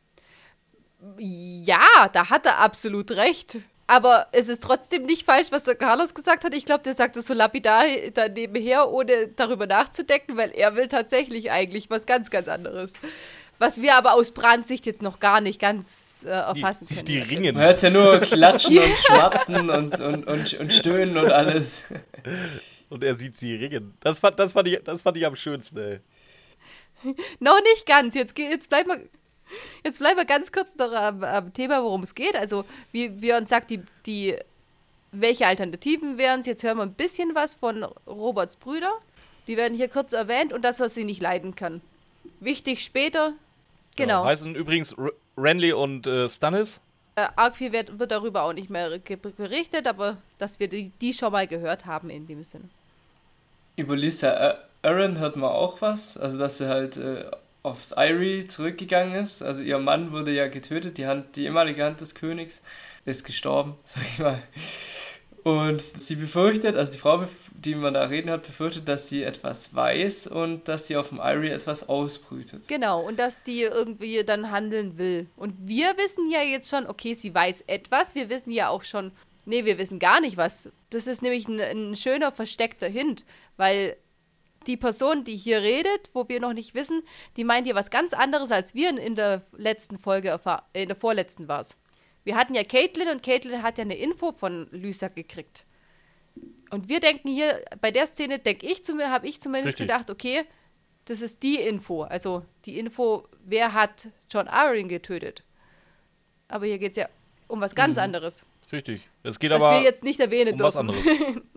Ja, da hat er absolut recht. Aber es ist trotzdem nicht falsch, was der Carlos gesagt hat. Ich glaube, der sagt das so lapidar da nebenher, ohne darüber nachzudenken, weil er will tatsächlich eigentlich was ganz, ganz anderes. was wir aber aus Brans Sicht jetzt noch gar nicht ganz erfassen können. Die ringen. Man hört ja nur klatschen und schmatzen und stöhnen und alles. Und er sieht sie ringen. Das fand ich am schönsten, ey. Noch nicht ganz. Jetzt bleiben wir ganz kurz noch am Thema, worum es geht. Also, wie Björn sagt, welche Alternativen wären es? Jetzt hören wir ein bisschen was von Roberts Brüder. Die werden hier kurz erwähnt und dass er sie nicht leiden kann. Wichtig später. Genau. Heißen übrigens Renly und Stannis. Arg viel wird darüber auch nicht mehr berichtet, aber dass wir die schon mal gehört haben in dem Sinne. Über Lisa Arryn hört man auch was. Also, dass sie halt aufs Eyrie zurückgegangen ist. Also, ihr Mann wurde ja getötet. Die ehemalige Hand des Königs ist gestorben, sag ich mal. Und sie befürchtet, also die Frau, die man da reden hat, befürchtet, dass sie etwas weiß und dass sie auf dem Eyrie etwas ausbrütet. Genau, und dass die irgendwie dann handeln will. Und wir wissen ja jetzt schon, okay, sie weiß etwas. Wir wissen ja auch schon, nee, wir wissen gar nicht was. Das ist nämlich ein schöner versteckter Hint, weil die Person, die hier redet, wo wir noch nicht wissen, die meint hier was ganz anderes, als wir in der letzten Folge in der vorletzten war es. Wir hatten ja Caitlin und Caitlin hat ja eine Info von Lysa gekriegt. Und wir denken hier, bei der Szene habe ich zumindest Richtig. gedacht, okay, das ist die Info. Also die Info, wer hat Jon Arryn getötet. Aber hier geht es ja um was ganz anderes. Richtig. Es geht Was aber wir jetzt nicht erwähnen was dürfen. anderes.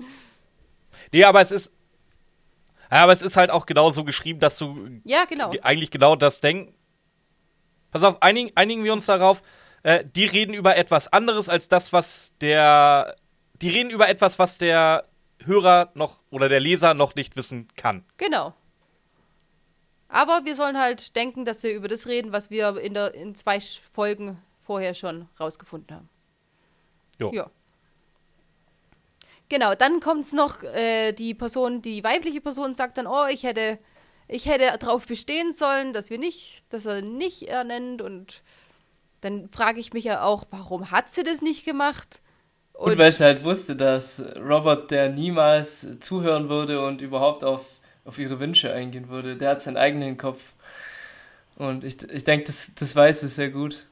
Nee, aber es ist halt auch genau so geschrieben, dass du Ja, genau. eigentlich genau das denkst. Pass auf, einigen wir uns darauf. Die reden über etwas anderes als das, die reden über etwas, was der Hörer noch oder der Leser noch nicht wissen kann. Genau. Aber wir sollen halt denken, dass wir über das reden, was wir in 2 Folgen vorher schon rausgefunden haben. Jo. Ja. Genau, dann kommt es noch, die weibliche Person sagt dann, oh, ich hätte darauf bestehen sollen, dass er nicht ernennt, und dann frage ich mich ja auch, warum hat sie das nicht gemacht? Und weil sie halt wusste, dass Robert der niemals zuhören würde und überhaupt auf ihre Wünsche eingehen würde. Der hat seinen eigenen Kopf. Und ich denke, das weiß sie sehr gut.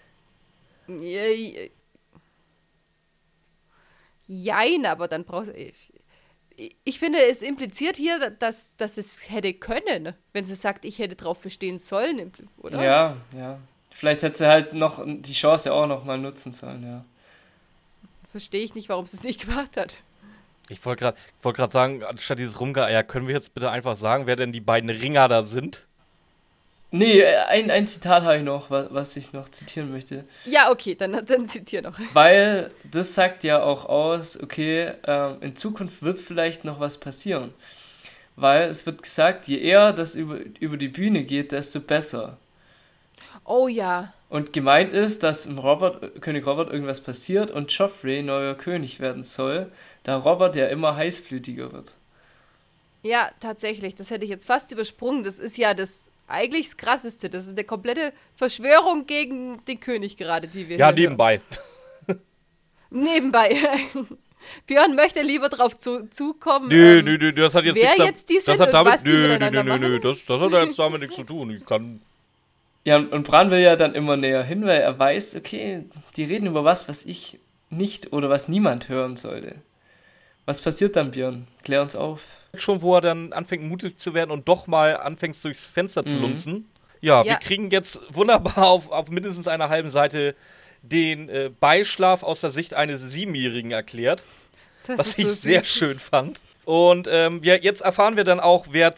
Jein, aber dann brauchst du... Ich finde, es impliziert hier, dass es hätte können, wenn sie sagt, ich hätte drauf bestehen sollen, oder? Ja. Vielleicht hätte sie halt noch die Chance auch noch mal nutzen sollen, ja. Verstehe ich nicht, warum sie es nicht gemacht hat. Ich wollte gerade sagen, anstatt dieses Rumgeeier, können wir jetzt bitte einfach sagen, wer denn die beiden Ringer da sind? Nee, ein Zitat habe ich noch, was ich noch zitieren möchte. Ja, okay, dann zitiere noch. Weil das sagt ja auch aus, okay, in Zukunft wird vielleicht noch was passieren. Weil es wird gesagt, je eher das über die Bühne geht, desto besser. Oh ja. Und gemeint ist, dass im König Robert irgendwas passiert und Joffrey neuer König werden soll, da Robert ja immer heißblütiger wird. Ja, tatsächlich, das hätte ich jetzt fast übersprungen. Das ist ja eigentlich das Krasseste. Das ist eine komplette Verschwörung gegen den König gerade, die wir Ja, hier nebenbei. hören. Nebenbei. Björn möchte lieber drauf zukommen. Nö, das hat jetzt wer nichts jetzt die sind das hat und damit, was die miteinander machen. das hat jetzt damit nichts zu tun. Ich kann. Ja, und Bran will ja dann immer näher hin, weil er weiß, okay, die reden über was ich nicht oder was niemand hören sollte. Was passiert dann, Björn? Klär uns auf. Schon, wo er dann anfängt, mutig zu werden und doch mal anfängt, durchs Fenster zu lunzen. Ja, wir kriegen jetzt wunderbar auf mindestens einer halben Seite den Beischlaf aus der Sicht eines 7-Jährigen erklärt. Was ich sehr schön fand. Und jetzt erfahren wir dann auch, wer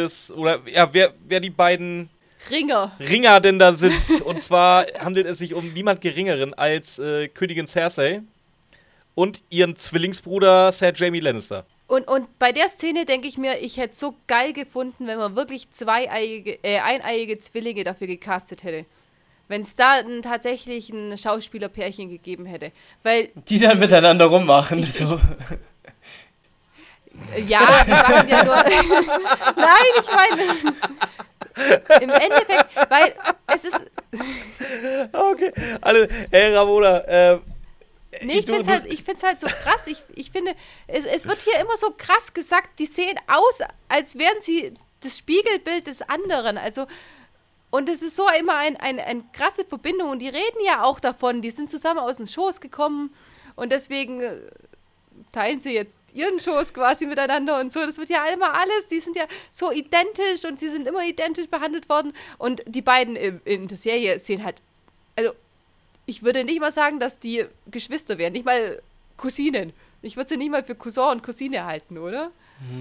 die beiden Ringer denn da sind. Und zwar handelt es sich um niemand Geringeren als Königin Cersei und ihren Zwillingsbruder Sir Jaime Lannister. Und bei der Szene denke ich mir, ich hätte es so geil gefunden, wenn man wirklich eineiige Zwillinge dafür gecastet hätte. Wenn es da tatsächlich ein Schauspielerpärchen gegeben hätte. Weil die dann miteinander rummachen. So. Ja, die machen ja nur... Nein, ich meine... Im Endeffekt, weil es ist... Okay, Ramona, nee, ich find's halt so krass. Ich finde, es wird hier immer so krass gesagt, die sehen aus, als wären sie das Spiegelbild des anderen. Also, Und es ist so immer eine krasse Verbindung. Und die reden ja auch davon, die sind zusammen aus dem Schoß gekommen und deswegen teilen sie jetzt ihren Schoß quasi miteinander und so. Das wird ja immer alles, die sind ja so identisch und sie sind immer identisch behandelt worden. Und die beiden in der Serie sehen halt, also ich würde nicht mal sagen, dass die Geschwister wären, nicht mal Cousinen. Ich würde sie nicht mal für Cousin und Cousine halten, oder?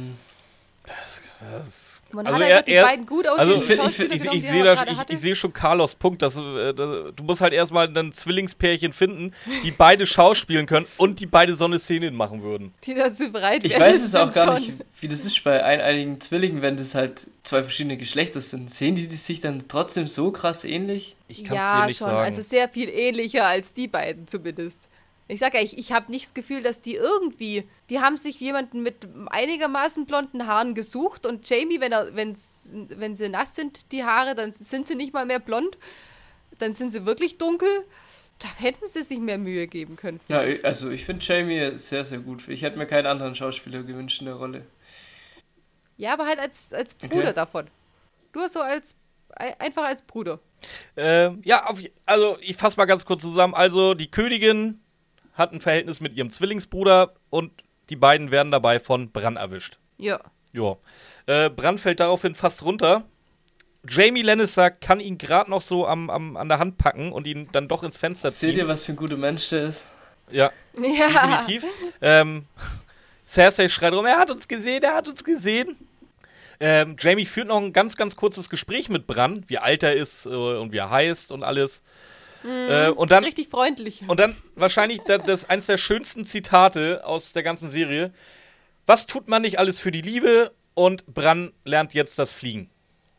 Man also hat einfach die beiden gut aussehenden Schauspieler ich genommen, die er gerade hatte. sehe schon Carlos Punkt, dass du musst halt erstmal ein Zwillingspärchen finden, die beide schauspielen können und die beide so eine Szene machen würden. Die dazu bereit wären. Ich weiß es auch gar nicht, wie das ist bei eineinigen Zwillingen, wenn das halt zwei verschiedene Geschlechter sind. Sehen die sich dann trotzdem so krass ähnlich? Ich kann es dir nicht sagen. Also sehr viel ähnlicher als die beiden zumindest. Ich sag ja, ich habe nicht das Gefühl, dass die haben sich jemanden mit einigermaßen blonden Haaren gesucht und Jamie, wenn sie nass sind, die Haare, dann sind sie nicht mal mehr blond, dann sind sie wirklich dunkel. Da hätten sie sich mehr Mühe geben können. Ja, also ich finde Jamie sehr, sehr gut. Ich hätte mir keinen anderen Schauspieler gewünscht in der Rolle. Ja, aber halt als Bruder davon. Du so einfach als Bruder. Also ich fasse mal ganz kurz zusammen. Also die Königin hat ein Verhältnis mit ihrem Zwillingsbruder und die beiden werden dabei von Bran erwischt. Ja. Bran fällt daraufhin fast runter. Jaime Lannister kann ihn gerade noch so an der Hand packen und ihn dann doch ins Fenster ziehen. Seht ihr, was für ein guter Mensch der ist? Ja. Definitiv. Cersei schreit rum, er hat uns gesehen. Jaime führt noch ein ganz, ganz kurzes Gespräch mit Bran, wie alt er ist und wie er heißt und alles. Und dann, richtig freundlich. Und dann wahrscheinlich das eins der schönsten Zitate aus der ganzen Serie. Was tut man nicht alles für die Liebe? Und Bran lernt jetzt das Fliegen.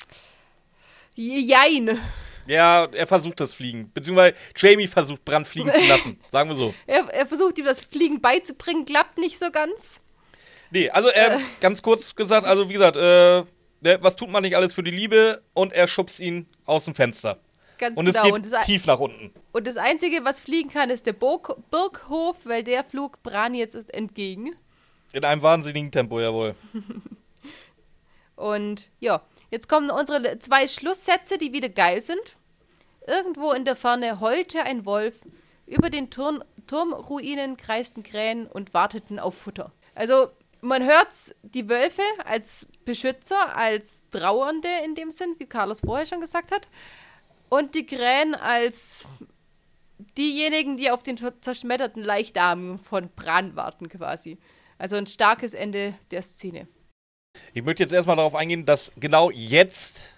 Jein. Ja, er versucht das Fliegen. Beziehungsweise Jaime versucht, Bran fliegen zu lassen. Sagen wir so. Er versucht ihm das Fliegen beizubringen, klappt nicht so ganz. Nee, also ganz kurz gesagt, also wie gesagt, was tut man nicht alles für die Liebe? Und er schubst ihn aus dem Fenster. Ganz und genau. Es geht tief nach unten. Und das Einzige, was fliegen kann, ist der Burghof, weil der flog Bran jetzt entgegen. In einem wahnsinnigen Tempo, jawohl. Und ja, jetzt kommen unsere 2 Schlusssätze, die wieder geil sind. Irgendwo in der Ferne heulte ein Wolf, über den Turmruinen kreisten Krähen und warteten auf Futter. Also man hört die Wölfe als Beschützer, als Trauernde in dem Sinn, wie Carlos vorher schon gesagt hat. Und die Krähen als diejenigen, die auf den zerschmetterten Leichnam von Bran warten quasi. Also ein starkes Ende der Szene. Ich möchte jetzt erstmal darauf eingehen, dass genau jetzt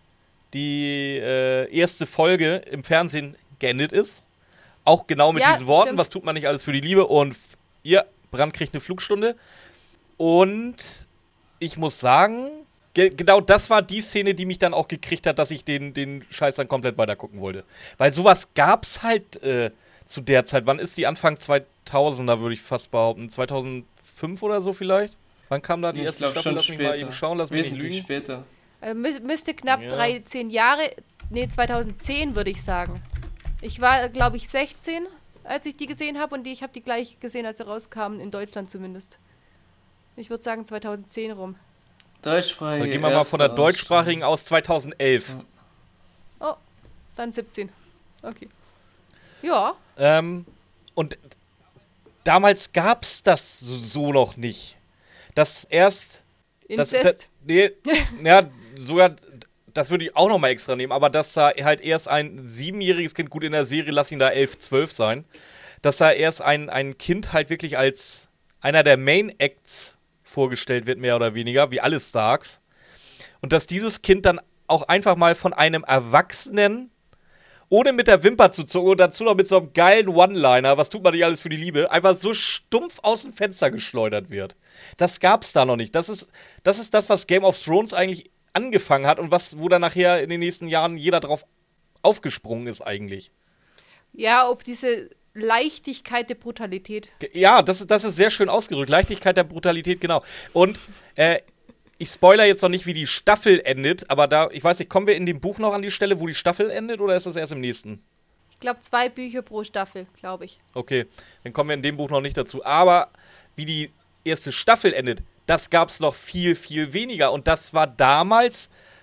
die erste Folge im Fernsehen geendet ist. Auch genau mit diesen Worten, stimmt. Was tut man nicht alles für die Liebe? Und Bran kriegt eine Flugstunde. Und ich muss sagen, genau das war die Szene, die mich dann auch gekriegt hat, dass ich den Scheiß dann komplett weitergucken wollte. Weil sowas gab's halt zu der Zeit. Wann ist die? Anfang 2000er, würde ich fast behaupten. 2005 oder so vielleicht? Wann kam da die erste Staffel? Lass mich mal eben schauen, lass mich nicht lügen. Später. Müsste knapp 13 Jahre, 2010 würde ich sagen. Ich war, glaube ich, 16, als ich die gesehen habe und ich habe die gleich gesehen, als sie rauskamen, in Deutschland zumindest. Ich würde sagen 2010 rum. Deutschsprachige. Dann gehen wir mal von der deutschsprachigen aus 2011. Oh, dann 17. Okay. Ja. Und damals gab's das so noch nicht. Das erst... Inzest? Sogar... Das würde ich auch noch mal extra nehmen, aber dass da halt erst ein 7-jähriges Kind, gut in der Serie, lass ihn da 11, 12 sein, dass da erst ein Kind halt wirklich als einer der Main Acts vorgestellt wird, mehr oder weniger, wie alle Starks. Und dass dieses Kind dann auch einfach mal von einem Erwachsenen, ohne mit der Wimper zu zucken und dazu noch mit so einem geilen One-Liner, was tut man nicht alles für die Liebe, einfach so stumpf aus dem Fenster geschleudert wird. Das gab's da noch nicht. Das ist das, was Game of Thrones eigentlich angefangen hat und wo dann nachher in den nächsten Jahren jeder drauf aufgesprungen ist eigentlich. Ja, auf diese Leichtigkeit der Brutalität. Ja, das ist sehr schön ausgedrückt. Leichtigkeit der Brutalität, genau. Und ich spoiler jetzt noch nicht, wie die Staffel endet, aber ich weiß nicht, kommen wir in dem Buch noch an die Stelle, wo die Staffel endet, oder ist das erst im nächsten? Ich glaube, 2 Bücher pro Staffel, glaube ich. Okay, dann kommen wir in dem Buch noch nicht dazu. Aber wie die erste Staffel endet, das gab's noch viel, viel weniger. Und das war damals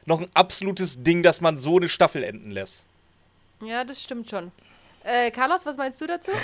noch ein absolutes Ding, dass man so eine Staffel enden lässt. Ja, das stimmt schon. Carlos, was meinst du dazu?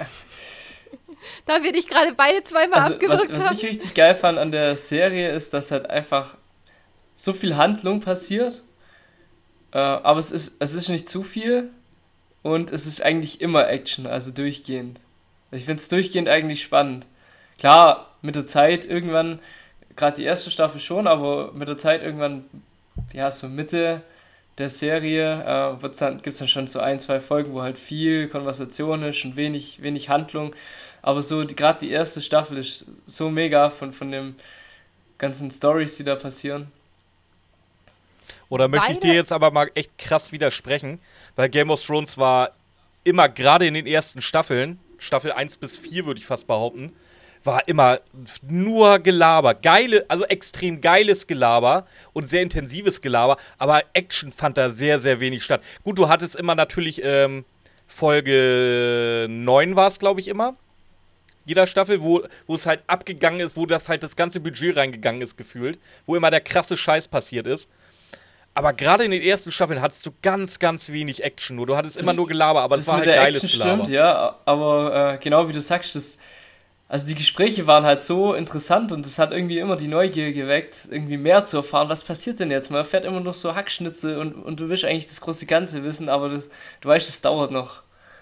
Da wir dich gerade beide zweimal abgewürgt haben. Was ich richtig geil fand an der Serie ist, dass halt einfach so viel Handlung passiert, aber es ist nicht zu viel und es ist eigentlich immer Action, also durchgehend. Ich finde es durchgehend eigentlich spannend. Klar, mit der Zeit irgendwann, gerade die erste Staffel schon, aber mit der Zeit irgendwann, ja, so Mitte der Serie gibt es dann schon so 1-2 Folgen, wo halt viel Konversation ist und wenig Handlung. Aber so gerade die erste Staffel ist so mega von den ganzen Storys, die da passieren. Oder möchte ich dir jetzt aber mal echt krass widersprechen, weil Game of Thrones war immer, gerade in den ersten Staffeln, Staffel 1 bis 4 würde ich fast behaupten, war immer nur Gelaber. Also extrem geiles Gelaber und sehr intensives Gelaber, aber Action fand da sehr, sehr wenig statt. Gut, du hattest immer natürlich Folge 9 war es, glaube ich, immer. Jeder Staffel, wo es halt abgegangen ist, wo das ganze Budget reingegangen ist, gefühlt. Wo immer der krasse Scheiß passiert ist. Aber gerade in den ersten Staffeln hattest du ganz, ganz wenig Action. Du hattest immer nur Gelaber, aber es war halt geiles Gelaber. Stimmt, ja, aber genau wie du sagst, also die Gespräche waren halt so interessant und es hat irgendwie immer die Neugier geweckt, irgendwie mehr zu erfahren. Was passiert denn jetzt? Man erfährt immer noch so Hackschnitze und du willst eigentlich das große Ganze wissen, aber du weißt, es dauert noch.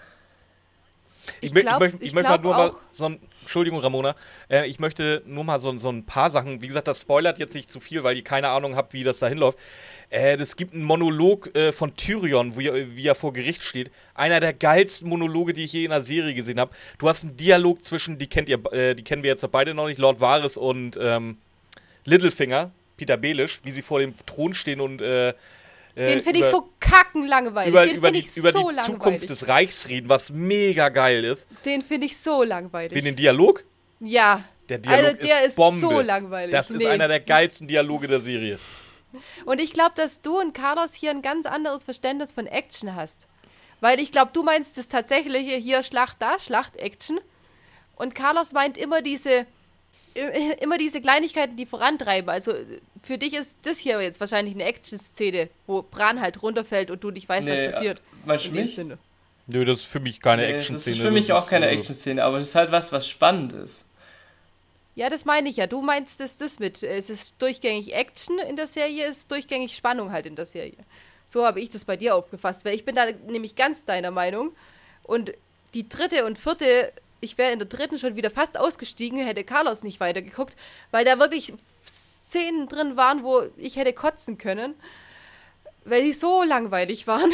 Ich möchte mal nur mal Entschuldigung, Ramona. Ich möchte nur mal so ein paar Sachen. Wie gesagt, das spoilert jetzt nicht zu viel, weil ihr keine Ahnung habt, wie das da hinläuft. Es gibt einen Monolog von Tyrion, wie er vor Gericht steht. Einer der geilsten Monologe, die ich je in einer Serie gesehen habe. Du hast einen Dialog zwischen, die kennen wir jetzt beide noch nicht, Lord Varys und Littlefinger, Peter Baelish, wie sie vor dem Thron stehen und den finde ich so kackenlangweilig. Über die Zukunft des Reichs reden, was mega geil ist. Den finde ich so langweilig. Wie den Dialog? Ja. Der Dialog ist Bombe. So langweilig. Das ist einer der geilsten Dialoge der Serie. Und ich glaube, dass du und Carlos hier ein ganz anderes Verständnis von Action hast. Weil ich glaube, du meinst das tatsächliche hier Schlacht da, Schlacht, Action. Und Carlos meint immer diese Kleinigkeiten, die vorantreiben. Also für dich ist das hier jetzt wahrscheinlich eine Action-Szene, wo Bran halt runterfällt und du nicht weißt, was passiert. Meinst du mich? Nö, das ist für mich keine Action-Szene. Das ist für mich auch keine Action-Szene, aber es ist halt was spannend ist. Ja, das meine ich ja. Du meinst das mit. Es ist durchgängig Action in der Serie, es ist durchgängig Spannung halt in der Serie. So habe ich das bei dir aufgefasst, weil ich bin da nämlich ganz deiner Meinung. Und die dritte und vierte, ich wäre in der dritten schon wieder fast ausgestiegen, hätte Carlos nicht weitergeguckt, weil da wirklich Szenen drin waren, wo ich hätte kotzen können, weil die so langweilig waren.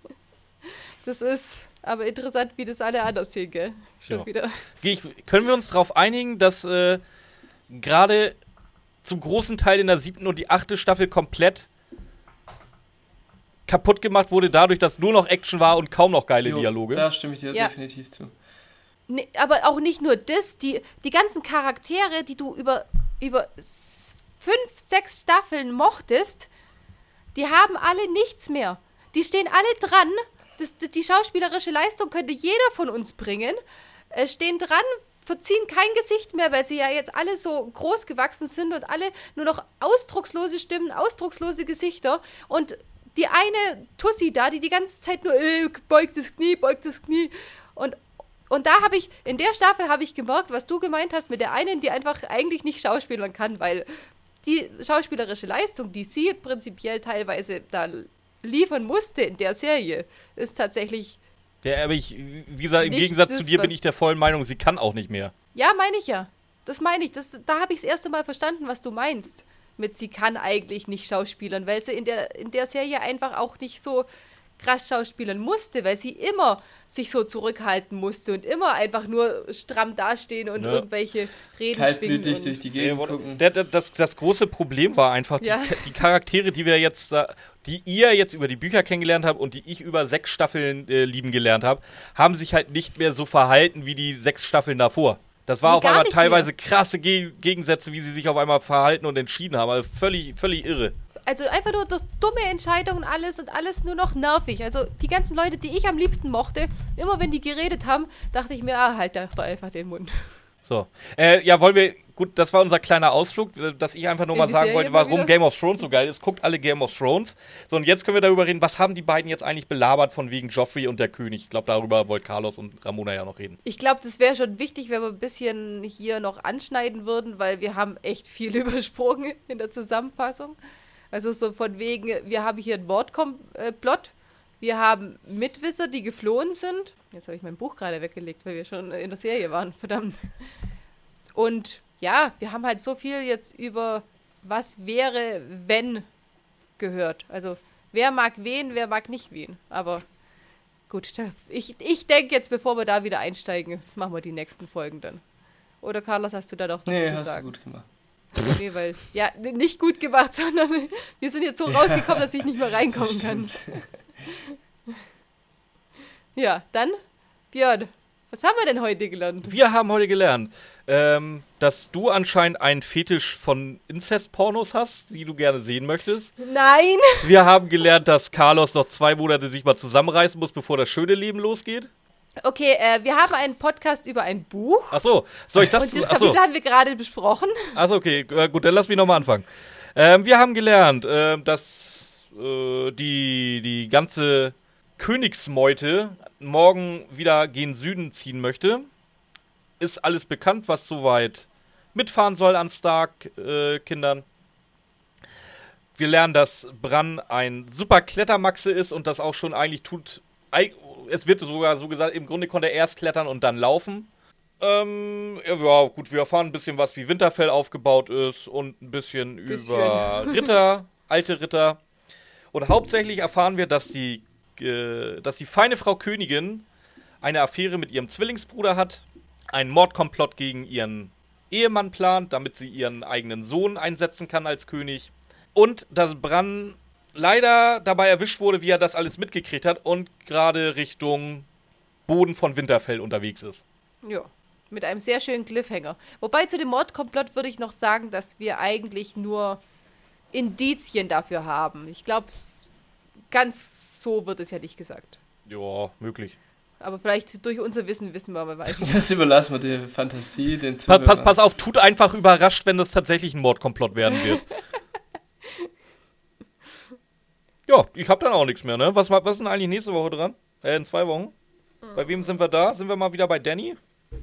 Das ist aber interessant, wie das alle anders sehen, gell? Schon wieder. Können wir uns darauf einigen, dass gerade zum großen Teil in der 7. und die 8. Staffel komplett kaputt gemacht wurde, dadurch, dass nur noch Action war und kaum noch geile Dialoge? Da stimme ich dir definitiv zu. Nee, aber auch nicht nur das, die ganzen Charaktere, die du über 5, 6 Staffeln mochtest, die haben alle nichts mehr. Die stehen alle dran. Die schauspielerische Leistung könnte jeder von uns bringen. Stehen dran, verziehen kein Gesicht mehr, weil sie ja jetzt alle so groß gewachsen sind und alle nur noch ausdruckslose Stimmen, ausdruckslose Gesichter. Und die eine Tussi da, die ganze Zeit nur beugt das Knie. Und in der Staffel habe ich gemerkt, was du gemeint hast mit der einen, die einfach eigentlich nicht schauspielern kann, weil die schauspielerische Leistung, die sie prinzipiell teilweise da liefern musste in der Serie, ist tatsächlich... Ja, aber wie gesagt, im Gegensatz zu dir bin ich der vollen Meinung, sie kann auch nicht mehr. Ja, meine ich ja. Das meine ich. Da habe ich das erste Mal verstanden, was du meinst. Mit sie kann eigentlich nicht schauspielern, weil sie in der Serie einfach auch nicht so krass schauspielern musste, weil sie immer sich so zurückhalten musste und immer einfach nur stramm dastehen und irgendwelche Reden schwingen. Kaltblütig durch die Gegend gucken. Das große Problem war einfach, die Charaktere, die ihr jetzt über die Bücher kennengelernt habt und die ich über 6 Staffeln lieben gelernt habe, haben sich halt nicht mehr so verhalten wie die 6 Staffeln davor. Das war auf einmal teilweise krasse Gegensätze, wie sie sich auf einmal verhalten und entschieden haben. Also völlig irre. Also einfach nur durch dumme Entscheidungen und alles nur noch nervig. Also die ganzen Leute, die ich am liebsten mochte, immer wenn die geredet haben, dachte ich mir, halt doch einfach den Mund. So. Ja, wollen wir gut, das war unser kleiner Ausflug, dass ich einfach nur mal sagen wollte, warum Game of Thrones so geil ist. Guckt alle Game of Thrones. So, und jetzt können wir darüber reden, was haben die beiden jetzt eigentlich belabert von wegen Joffrey und der König. Ich glaube, darüber wollte Carlos und Ramona ja noch reden. Ich glaube, das wäre schon wichtig, wenn wir ein bisschen hier noch anschneiden würden, weil wir haben echt viel übersprungen in der Zusammenfassung. Also so von wegen, wir haben hier einen Mordkomplott, wir haben Mitwisser, die geflohen sind. Jetzt habe ich mein Buch gerade weggelegt, weil wir schon in der Serie waren, verdammt. Und ja, wir haben halt so viel jetzt über was wäre, wenn gehört. Also wer mag wen, wer mag nicht wen. Aber gut, ich denke jetzt, bevor wir da wieder einsteigen, das machen wir die nächsten Folgen dann. Oder Carlos, hast du da doch was zu sagen? Nee, hast du gut gemacht. Nee, weil, ja, nicht gut gemacht, sondern wir sind jetzt so rausgekommen, dass ich nicht mehr reinkommen kann. Ja, dann, Björn, was haben wir denn heute gelernt? Wir haben heute gelernt, dass du anscheinend einen Fetisch von Inzest-Pornos hast, die du gerne sehen möchtest. Nein! Wir haben gelernt, dass Carlos noch 2 Monate sich mal zusammenreißen muss, bevor das schöne Leben losgeht. Okay, wir haben einen Podcast über ein Buch. Achso, soll ich das... Und das Kapitel haben wir gerade besprochen. Achso, okay, gut, dann lass mich nochmal anfangen. Wir haben gelernt, dass die ganze Königsmeute morgen wieder gen Süden ziehen möchte. Ist alles bekannt, was soweit mitfahren soll an Stark, Kindern. Wir lernen, dass Bran ein super Klettermaxe ist und das auch schon eigentlich tut... Es wird sogar so gesagt, im Grunde konnte er erst klettern und dann laufen. Ja, gut, wir erfahren ein bisschen was, wie Winterfell aufgebaut ist und ein bisschen über Ritter, alte Ritter. Und hauptsächlich erfahren wir, dass die feine Frau Königin eine Affäre mit ihrem Zwillingsbruder hat, einen Mordkomplott gegen ihren Ehemann plant, damit sie ihren eigenen Sohn einsetzen kann als König. Und dass Bran leider dabei erwischt wurde, wie er das alles mitgekriegt hat und gerade Richtung Boden von Winterfell unterwegs ist. Ja, mit einem sehr schönen Cliffhanger. Wobei zu dem Mordkomplott würde ich noch sagen, dass wir eigentlich nur Indizien dafür haben. Ich glaube, ganz so wird es ja nicht gesagt. Ja, möglich. Aber vielleicht durch unser wissen wir aber weiter. Das überlassen wir der Fantasie, den Zuhörern. Pass auf, tut einfach überrascht, wenn das tatsächlich ein Mordkomplott werden wird. Ja, ich hab dann auch nichts mehr, ne? Was ist denn eigentlich nächste Woche dran? In 2 Wochen? Bei wem sind wir da? Sind wir mal wieder bei Danny?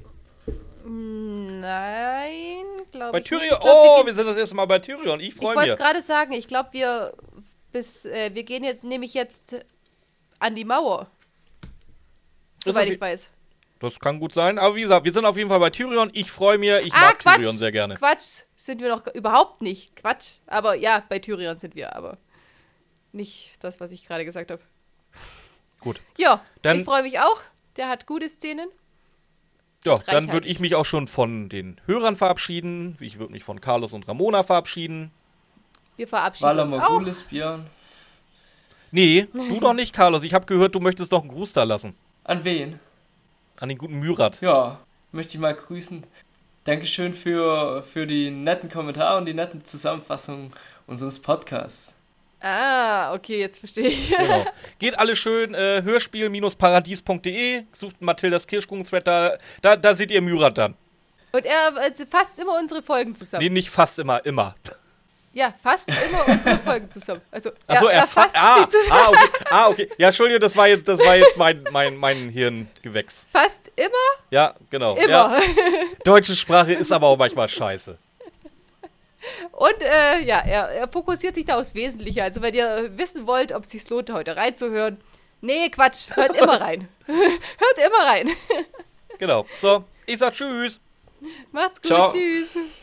Nein, glaube ich bei Tyrion? nicht. Wir sind das erste Mal bei Tyrion. Ich freue mich. Ich wollte es gerade sagen, ich glaube, wir gehen jetzt nämlich jetzt an die Mauer. Soweit ich weiß. Das kann gut sein. Aber wie gesagt, wir sind auf jeden Fall bei Tyrion. Ich freue mich. Ich mag Tyrion sehr gerne. Quatsch, sind wir noch überhaupt nicht. Quatsch. Aber ja, bei Tyrion sind wir, aber nicht das, was ich gerade gesagt habe. Gut. Ja, ich freue mich auch. Der hat gute Szenen. Ja, dann würde ich mich auch schon von den Hörern verabschieden. Ich würde mich von Carlos und Ramona verabschieden. Wir verabschieden uns auch. Mogulis, Björn. Nee, du doch nicht, Carlos. Ich habe gehört, du möchtest doch einen Gruß da lassen. An wen? An den guten Myrat. Ja, möchte ich mal grüßen. Dankeschön für die netten Kommentare und die netten Zusammenfassungen unseres Podcasts. Ah, okay, jetzt verstehe ich. Genau. Geht alle schön, hörspiel-paradies.de, sucht Mathildas Kirschkuchen-Thread, da seht ihr Myrat dann. Und er fasst immer unsere Folgen zusammen. Nee, nicht fast immer. Ja, fast immer unsere Folgen zusammen. Also, achso, er fasst sie zusammen. Okay. Ja, Entschuldigung, das war jetzt mein Hirngewächs. Fast immer? Ja, genau. Immer. Ja. Deutsche Sprache ist aber auch manchmal scheiße. Und er fokussiert sich da aufs Wesentliche. Also wenn ihr wissen wollt, ob es sich lohnt, heute reinzuhören, nee, Quatsch, hört immer rein. Hört immer rein. Genau. So, ich sag tschüss. Macht's gut, ciao. Tschüss.